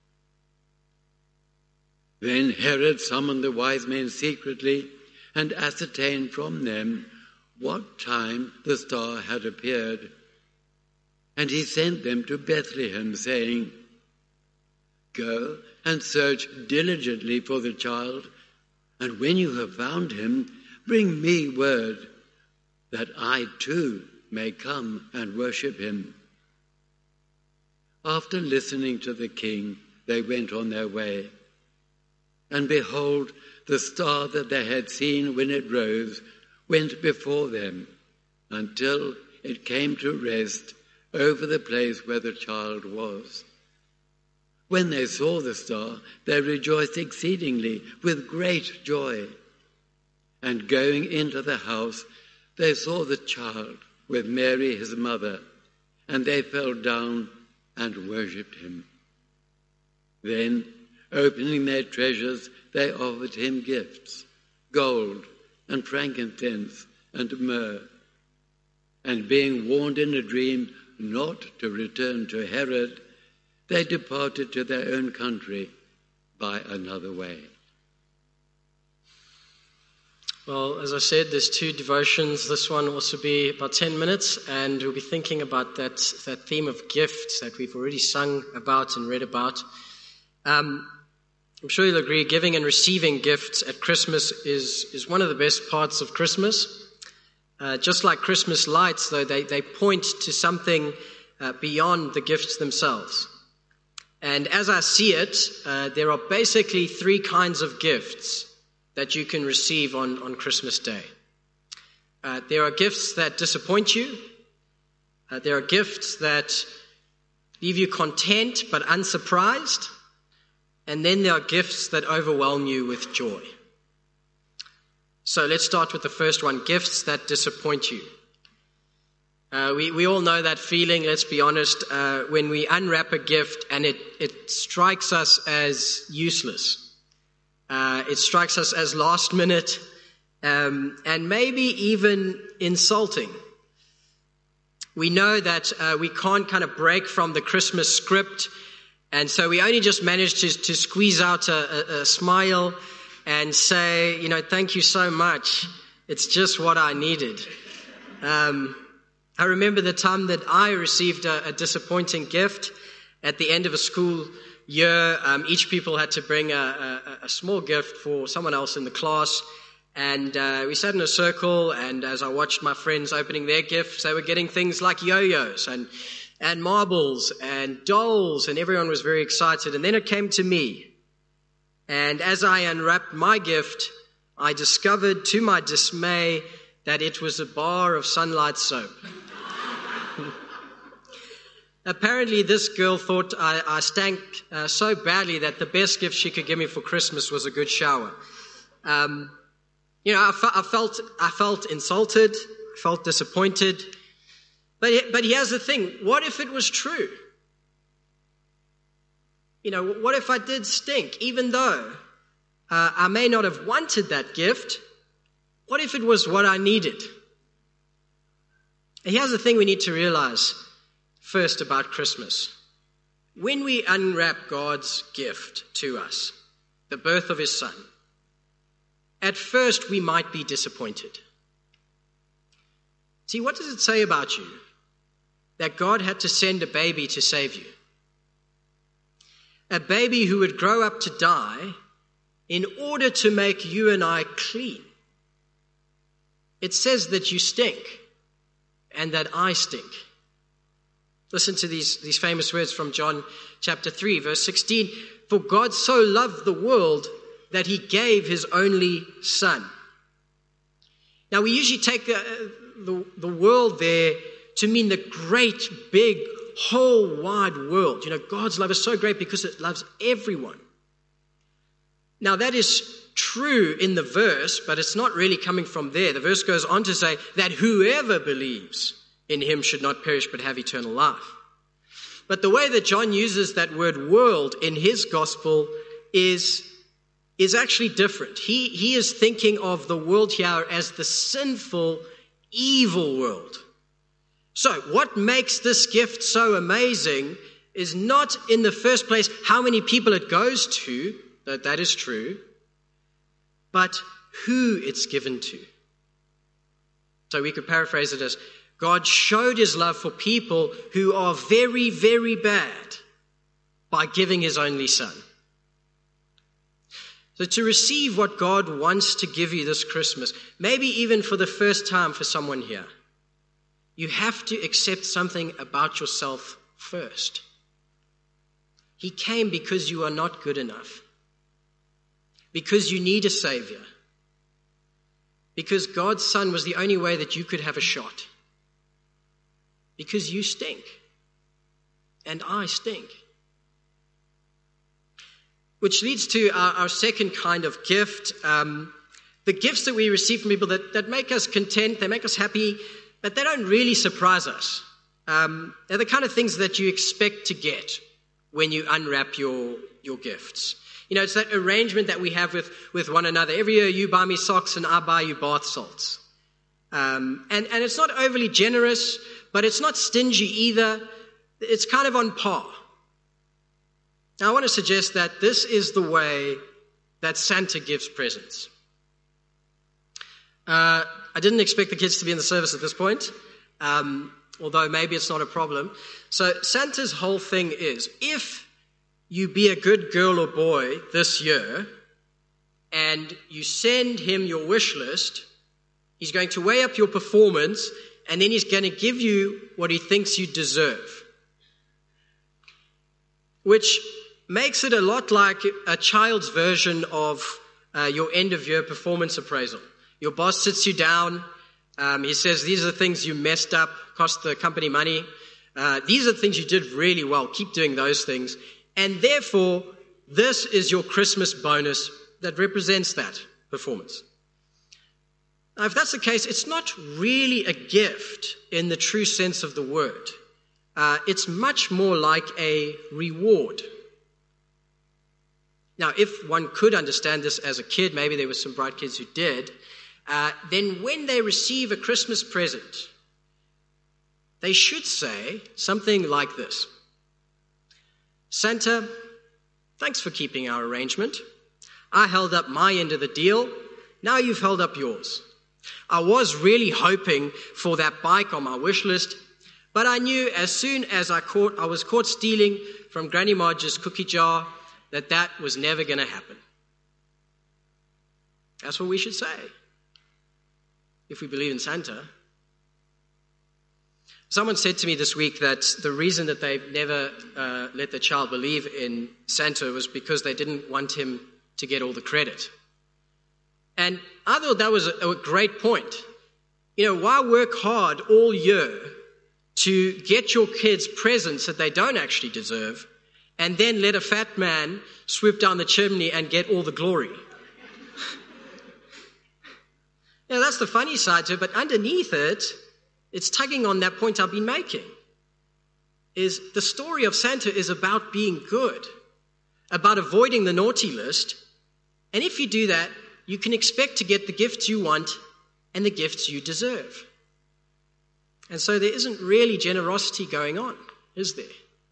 Speaker 6: Then Herod summoned the wise men secretly and ascertained from them what time the star had appeared. And he sent them to Bethlehem, saying, "Go and search diligently for the child, and when you have found him, bring me word, that I too may come and worship him." After listening to the king, they went on their way. And behold, the star that they had seen when it rose went before them, until it came to rest over the place where the child was. When they saw the star, they rejoiced exceedingly with great joy. And going into the house, they saw the child with Mary his mother, and they fell down and worshipped him. Then, opening their treasures, they offered him gifts, gold and frankincense and myrrh. And being warned in a dream not to return to Herod, they departed to their own country by another way.
Speaker 1: Well, as I said, there's two devotions. This one will also be about ten minutes, and we'll be thinking about that, that theme of gifts that we've already sung about and read about. Um, I'm sure you'll agree, giving and receiving gifts at Christmas is, is one of the best parts of Christmas. Uh, just like Christmas lights, though, they, they point to something uh, beyond the gifts themselves. And as I see it, uh, there are basically three kinds of gifts that you can receive on, on Christmas Day. Uh, there are gifts that disappoint you. Uh, there are gifts that leave you content but unsurprised. And then there are gifts that overwhelm you with joy. So let's start with the first one, gifts that disappoint you. Uh, we, we all know that feeling, let's be honest, uh, when we unwrap a gift and it, it strikes us as useless. Uh, it strikes us as last minute, um, and maybe even insulting. We know that uh, we can't kind of break from the Christmas script, and so we only just manage to, to squeeze out a, a, a smile and say, you know, thank you so much. It's just what I needed. Um, I remember the time that I received a, a disappointing gift at the end of a school year. Um, each people had to bring a, a, a small gift for someone else in the class. And uh, we sat in a circle, and as I watched my friends opening their gifts, they were getting things like yo-yos and, and marbles and dolls, and everyone was very excited. And then it came to me. And as I unwrapped my gift, I discovered to my dismay that it was a bar of Sunlight soap. Apparently, this girl thought I, I stank uh, so badly that the best gift she could give me for Christmas was a good shower. Um, you know, I, fe- I felt I felt insulted, I felt disappointed. But but here's the thing: what if it was true? You know, what if I did stink, even though uh, I may not have wanted that gift? What if it was what I needed? And here's the thing we need to realize first about Christmas. When we unwrap God's gift to us, the birth of his son, at first we might be disappointed. See, what does it say about you that God had to send a baby to save you? A baby who would grow up to die in order to make you and I clean. It says that you stink and that I stink. Listen to these, these famous words from John chapter three, verse sixteen. For God so loved the world that he gave his only son. Now we usually take uh, the, the world there to mean the great, big, whole wide world. You know, God's love is so great because it loves everyone. Now that is true in the verse, but it's not really coming from there. The verse goes on to say that whoever believes in him should not perish but have eternal life. But the way that John uses that word world in his gospel is, is actually different. He, he is thinking of the world here as the sinful, evil world. So what makes this gift so amazing is not in the first place how many people it goes to, that that is true, but who it's given to. So we could paraphrase it as, God showed his love for people who are very, very bad by giving his only son. So to receive what God wants to give you this Christmas, maybe even for the first time for someone here, you have to accept something about yourself first. He came because you are not good enough. Because you need a savior. Because God's son was the only way that you could have a shot. Because you stink. And I stink. Which leads to our, our second kind of gift. Um, the gifts that we receive from people that, that make us content, they make us happy, but they don't really surprise us. Um, they're the kind of things that you expect to get when you unwrap your, your gifts. You know, it's that arrangement that we have with, with one another. Every year you buy me socks and I buy you bath salts. Um, and, and it's not overly generous, but it's not stingy either. It's kind of on par. Now, I want to suggest that this is the way that Santa gives presents. Uh, I didn't expect the kids to be in the service at this point, um, although maybe it's not a problem. So Santa's whole thing is, if you be a good girl or boy this year and you send him your wish list, he's going to weigh up your performance and then he's going to give you what he thinks you deserve. Which makes it a lot like a child's version of uh, your end-of-year performance appraisal. Your boss sits you down. Um, he says, these are the things you messed up, cost the company money. Uh, these are the things you did really well. Keep doing those things. And therefore, this is your Christmas bonus that represents that performance. Now, if that's the case, it's not really a gift in the true sense of the word. Uh, it's much more like a reward. Now, if one could understand this as a kid, maybe there were some bright kids who did, uh, then when they receive a Christmas present, they should say something like this. Santa, thanks for keeping our arrangement. I held up my end of the deal. Now you've held up yours. I was really hoping for that bike on my wish list, but I knew as soon as I caught, I was caught stealing from Granny Marge's cookie jar that that was never going to happen. That's what we should say if we believe in Santa. Someone said to me this week that the reason that they've never uh, let the child believe in Santa was because they didn't want him to get all the credit. And I thought that was a, a great point. You know, why work hard all year to get your kids presents that they don't actually deserve and then let a fat man swoop down the chimney and get all the glory? Now, that's the funny side to it, but underneath it, it's tugging on that point I've been making, is the story of Santa is about being good, about avoiding the naughty list. And if you do that, you can expect to get the gifts you want and the gifts you deserve. And so there isn't really generosity going on, is there?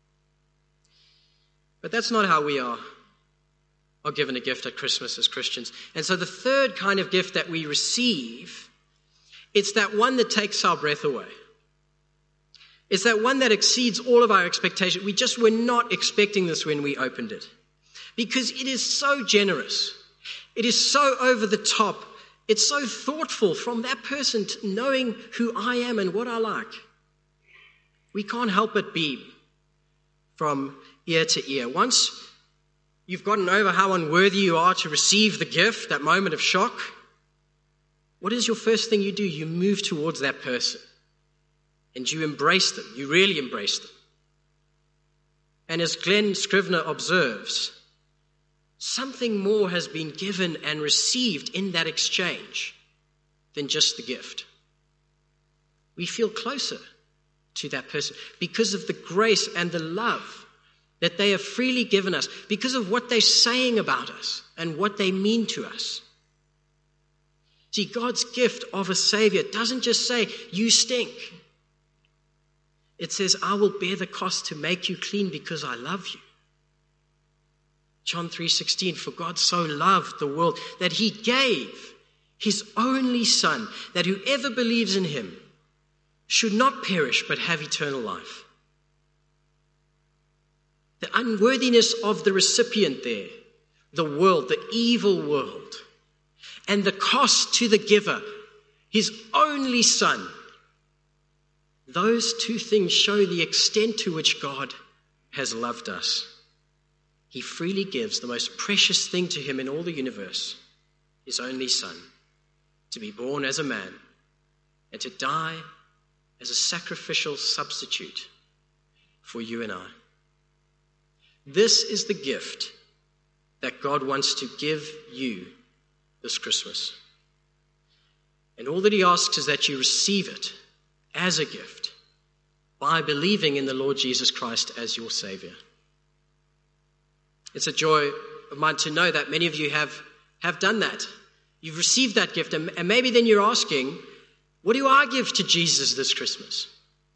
Speaker 1: But that's not how we are, are given a gift at Christmas as Christians. And so the third kind of gift that we receive, it's that one that takes our breath away. It's that one that exceeds all of our expectations. We just were not expecting this when we opened it. Because it is so generous. It is so over the top. It's so thoughtful from that person to knowing who I am and what I like. We can't help but beam from ear to ear. Once you've gotten over how unworthy you are to receive the gift, that moment of shock, what is your first thing you do? You move towards that person and you embrace them. You really embrace them. And as Glenn Scrivener observes, something more has been given and received in that exchange than just the gift. We feel closer to that person because of the grace and the love that they have freely given us, because of what they're saying about us and what they mean to us. See, God's gift of a Savior doesn't just say, you stink. It says, I will bear the cost to make you clean because I love you. John three sixteen, for God so loved the world that he gave his only Son, that whoever believes in him should not perish but have eternal life. The unworthiness of the recipient there, the world, the evil world, and the cost to the giver, his only Son. Those two things show the extent to which God has loved us. He freely gives the most precious thing to him in all the universe, his only Son, to be born as a man and to die as a sacrificial substitute for you and I. This is the gift that God wants to give you this Christmas. And all that he asks is that you receive it as a gift by believing in the Lord Jesus Christ as your Savior. It's a joy of mine to know that many of you have, have done that. You've received that gift, and, and maybe then you're asking, what do I give to Jesus this Christmas?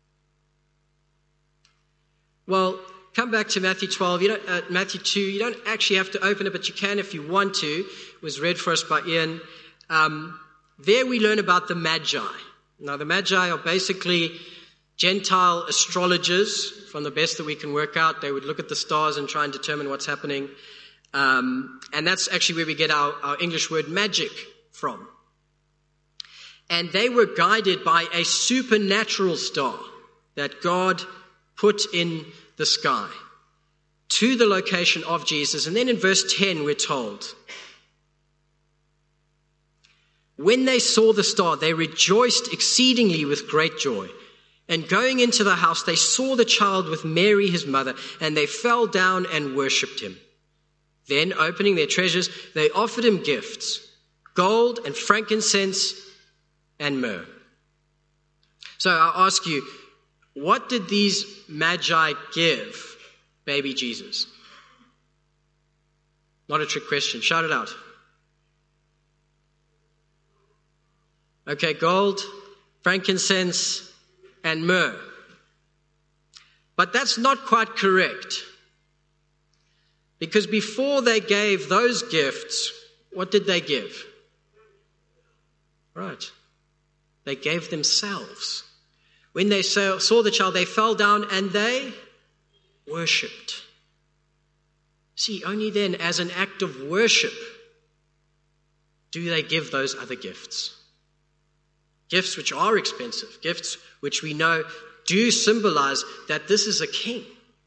Speaker 1: Well, come back to Matthew twelve, you don't, uh, Matthew two. You don't actually have to open it, but you can if you want to. It was read for us by Ian. Um, there we learn about the Magi. Now, the Magi are basically Gentile astrologers, from the best that we can work out. They would look at the stars and try and determine what's happening. Um, and that's actually where we get our, our English word magic from. And they were guided by a supernatural star that God put in the sky to the location of Jesus. And then in verse ten, we're told, when they saw the star, they rejoiced exceedingly with great joy. And going into the house, they saw the child with Mary, his mother, and they fell down and worshipped him. Then, opening their treasures, they offered him gifts, gold and frankincense and myrrh. So I ask you, what did these Magi give baby Jesus? Not a trick question. Shout it out. Okay, gold, frankincense, and myrrh. But that's not quite correct. Because before they gave those gifts, what did they give? Right. They gave themselves. When they saw the child, they fell down and they worshipped. See, only then, as an act of worship, do they give those other gifts. Gifts which are expensive, gifts which we know do symbolize that this is a king.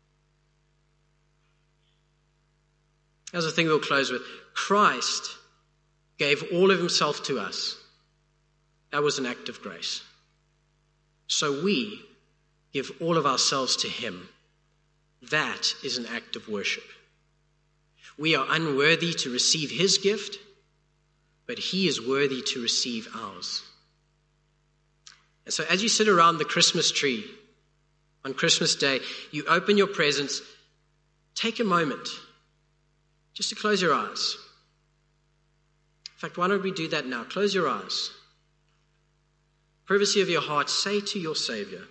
Speaker 1: Here's the thing we'll close with. Christ gave all of himself to us. That was an act of grace. So we give all of ourselves to him. That is an act of worship. We are unworthy to receive his gift, but he is worthy to receive ours. And so as you sit around the Christmas tree on Christmas Day, you open your presents, take a moment just to close your eyes. In fact, why don't we do that now? Close your eyes. privacy of your heart, say to your Savior,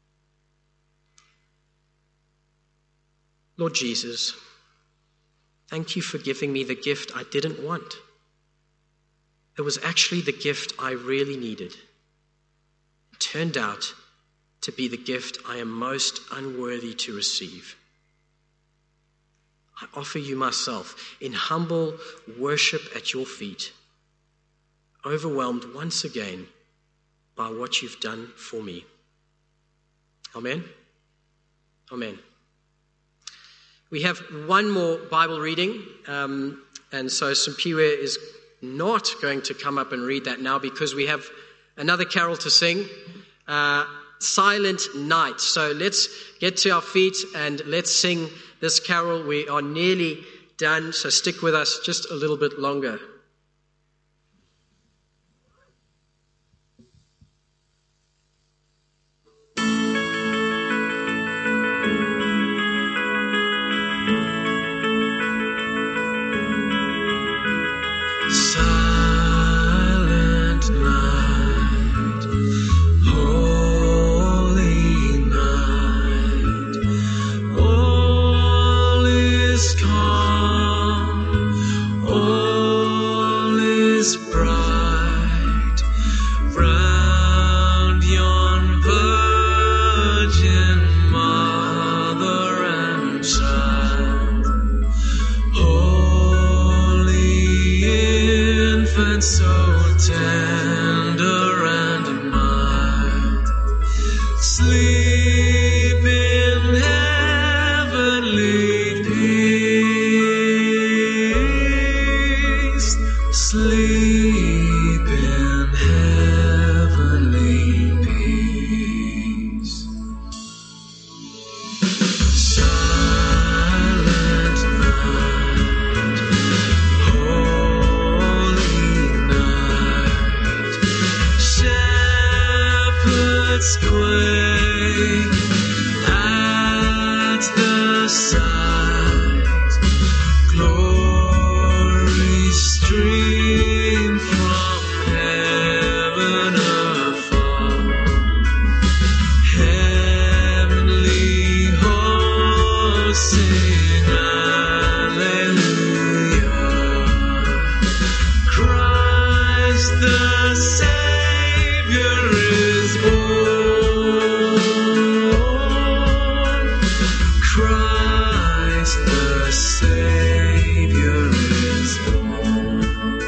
Speaker 1: Lord Jesus, thank you for giving me the gift I didn't want. It was actually the gift I really needed. It turned out to be the gift I am most unworthy to receive. I offer you myself in humble worship at your feet, overwhelmed once again by what you've done for me. Amen. Amen. We have one more Bible reading, um, and so Simpiwe is not going to come up and read that now because we have another carol to sing, uh, Silent Night. So let's get to our feet and let's sing this carol. We are nearly done, so stick with us just a little bit longer.
Speaker 2: Silent night, holy night, all is calm, all is bright, round yon virgin mother and child, and so tender and mild, sleep in heavenly peace, sleep in heavenly peace. Silent night, quake at the sight, glory stream from heaven afar, heavenly hosts sing hallelujah, Christ the Savior is born, Christ the Savior is born.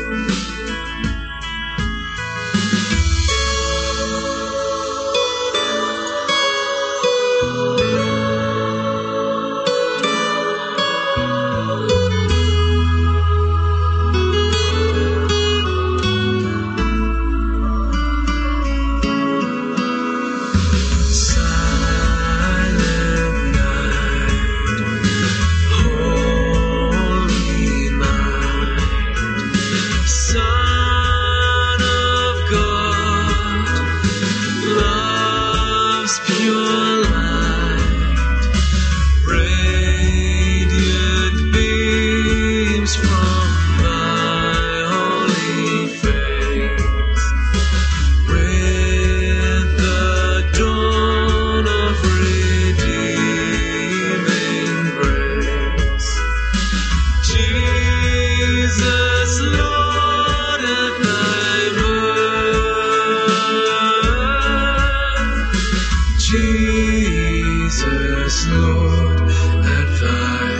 Speaker 2: Jesus, Lord, at thy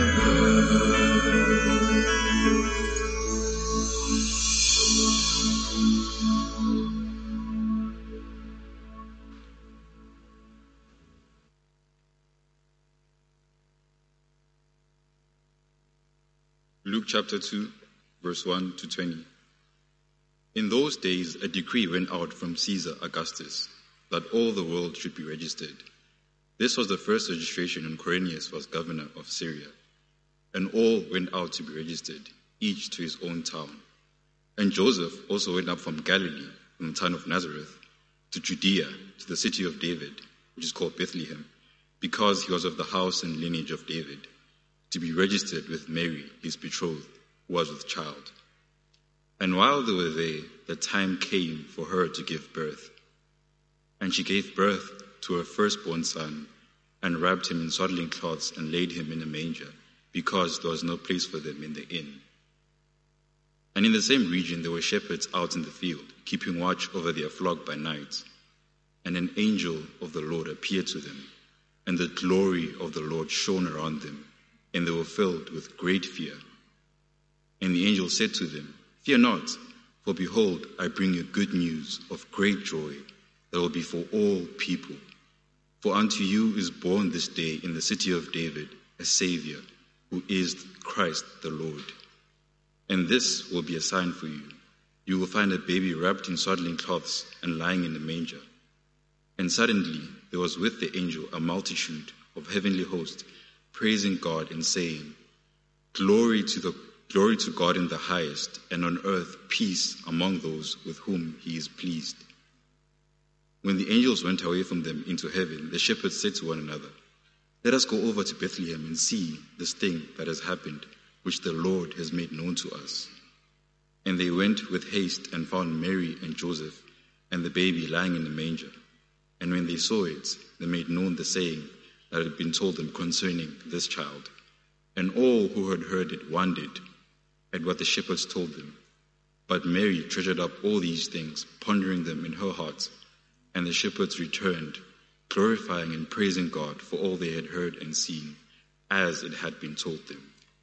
Speaker 7: Luke chapter two, verse one to twenty. In those days, a decree went out from Caesar Augustus that all the world should be registered. This was the first registration when Quirinius was governor of Syria. And all went out to be registered, each to his own town. And Joseph also went up from Galilee, from the town of Nazareth, to Judea, to the city of David, which is called Bethlehem, because he was of the house and lineage of David, to be registered with Mary, his betrothed, who was with child. And while they were there, the time came for her to give birth. And she gave birth to her firstborn son, and wrapped him in swaddling cloths and laid him in a manger, because there was no place for them in the inn. And in the same region there were shepherds out in the field, keeping watch over their flock by night. And an angel of the Lord appeared to them, and the glory of the Lord shone around them, and they were filled with great fear. And the angel said to them, "Fear not, for behold, I bring you good news of great joy that will be for all people. For unto you is born this day in the city of David a Savior, who is Christ the Lord. And this will be a sign for you. You will find a baby wrapped in swaddling cloths and lying in a manger." And suddenly there was with the angel a multitude of heavenly hosts, praising God and saying, Glory to the glory to God in the highest, and on earth peace among those with whom he is pleased. When the angels went away from them into heaven, the shepherds said to one another, "Let us go over to Bethlehem and see this thing that has happened, which the Lord has made known to us." And they went with haste and found Mary and Joseph and the baby lying in the manger. And when they saw it, they made known the saying that had been told them concerning this child. And all who had heard it wondered at what the shepherds told them. But Mary treasured up all these things, pondering them in her heart. And the shepherds returned, glorifying and praising God for all they had heard and seen, as it had been told them.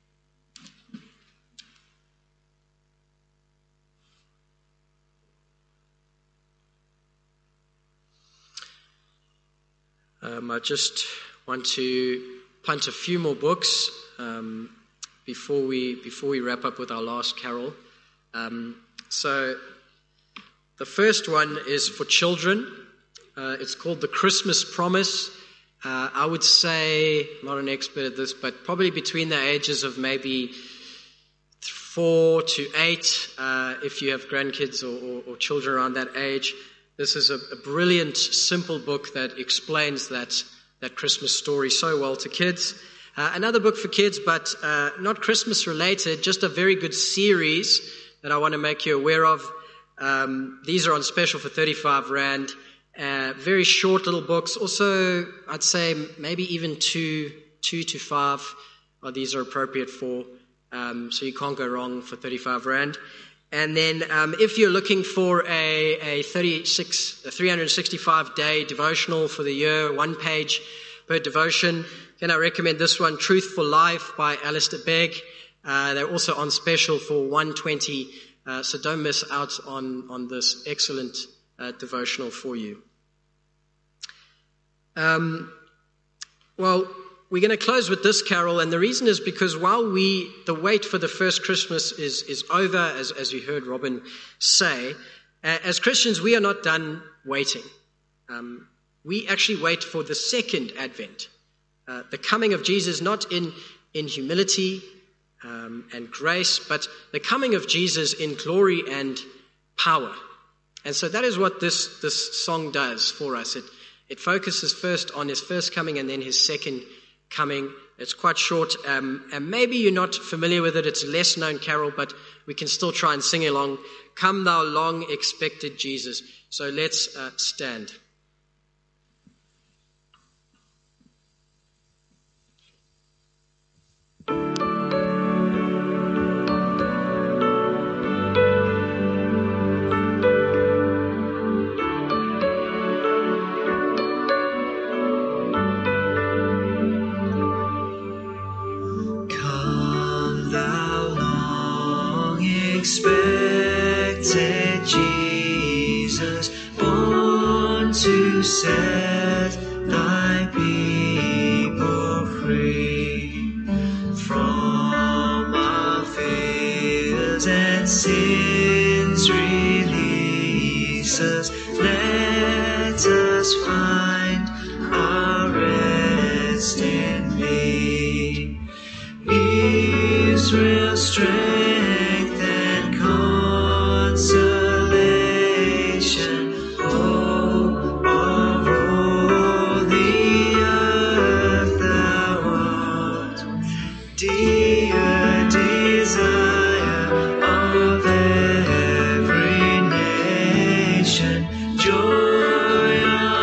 Speaker 1: Um, I just want to punt a few more books um, before we before we wrap up with our last carol. Um, so the first one is for children. Uh, it's called The Christmas Promise. Uh, I would say, I'm not an expert at this, but probably between the ages of maybe four to eight, uh, if you have grandkids or, or, or children around that age. This is a, a brilliant, simple book that explains that, that Christmas story so well to kids. Uh, another book for kids, but uh, not Christmas related, just a very good series that I want to make you aware of. Um, these are on special for thirty-five rand. Uh, very short little books. Also, I'd say maybe even two, two to five. Oh, these are appropriate for. Um, so you can't go wrong for thirty-five rand. And then, um, if you're looking for a, a thirty-six, a three hundred sixty-five day devotional for the year, one page per devotion, then I recommend this one, Truth for Life by Alistair Begg. Uh, they're also on special for one hundred twenty. Uh, so don't miss out on on this excellent uh, devotional for you. Um, well, we're going to close with this carol, and the reason is because while we, the wait for the first Christmas is, is over, as, as you heard Robin say, uh, as Christians, we are not done waiting. Um, we actually wait for the second advent, uh, the coming of Jesus, not in, in humility um, and grace, but the coming of Jesus in glory and power. And so that is what this, this song does for us. It, it focuses first on his first coming and then his second coming. It's quite short, um, and maybe you're not familiar with it. It's a less known carol, but we can still try and sing along. Come thou long expected Jesus. So let's uh, stand.
Speaker 2: Expected Jesus, born to set thy people free from our fears and sins. Release us, let us find our rest in thee. Israel's strength, joy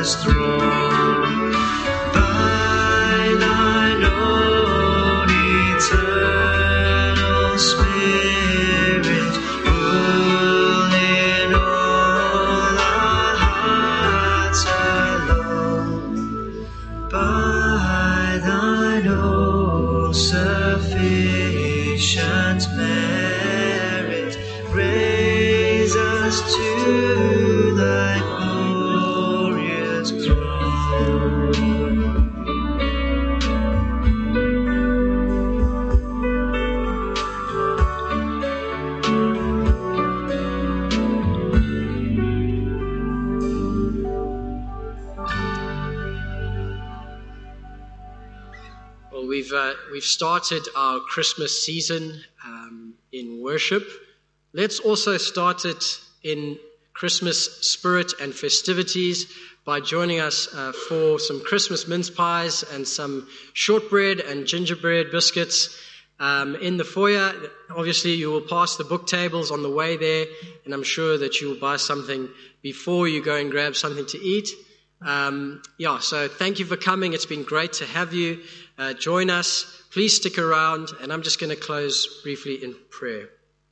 Speaker 2: glorious throne. By thine own eternal Spirit, rule in all our hearts alone. By thine own sufficient merit, raise us to thy glorious throne.
Speaker 1: Well, we've uh, we've started our Christmas season um, in worship. Let's also start it in Christmas spirit and festivities by joining us uh, for some Christmas mince pies and some shortbread and gingerbread biscuits um, in the foyer. Obviously, you will pass the book tables on the way there, and I'm sure that you will buy something before you go and grab something to eat. Um, yeah, so thank you for coming. It's been great to have you. Uh, join us. Please stick around, and I'm just going to close briefly in prayer.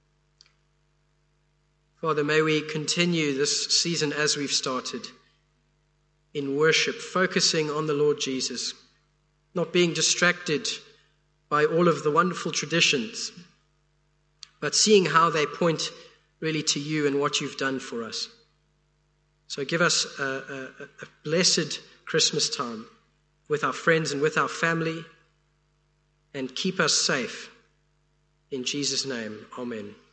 Speaker 1: Father, may we continue this season as we've started in worship, focusing on the Lord Jesus, not being distracted by all of the wonderful traditions, but seeing how they point really to you and what you've done for us. So give us a, a, a blessed Christmas time with our friends and with our family, and keep us safe. In Jesus' name, amen.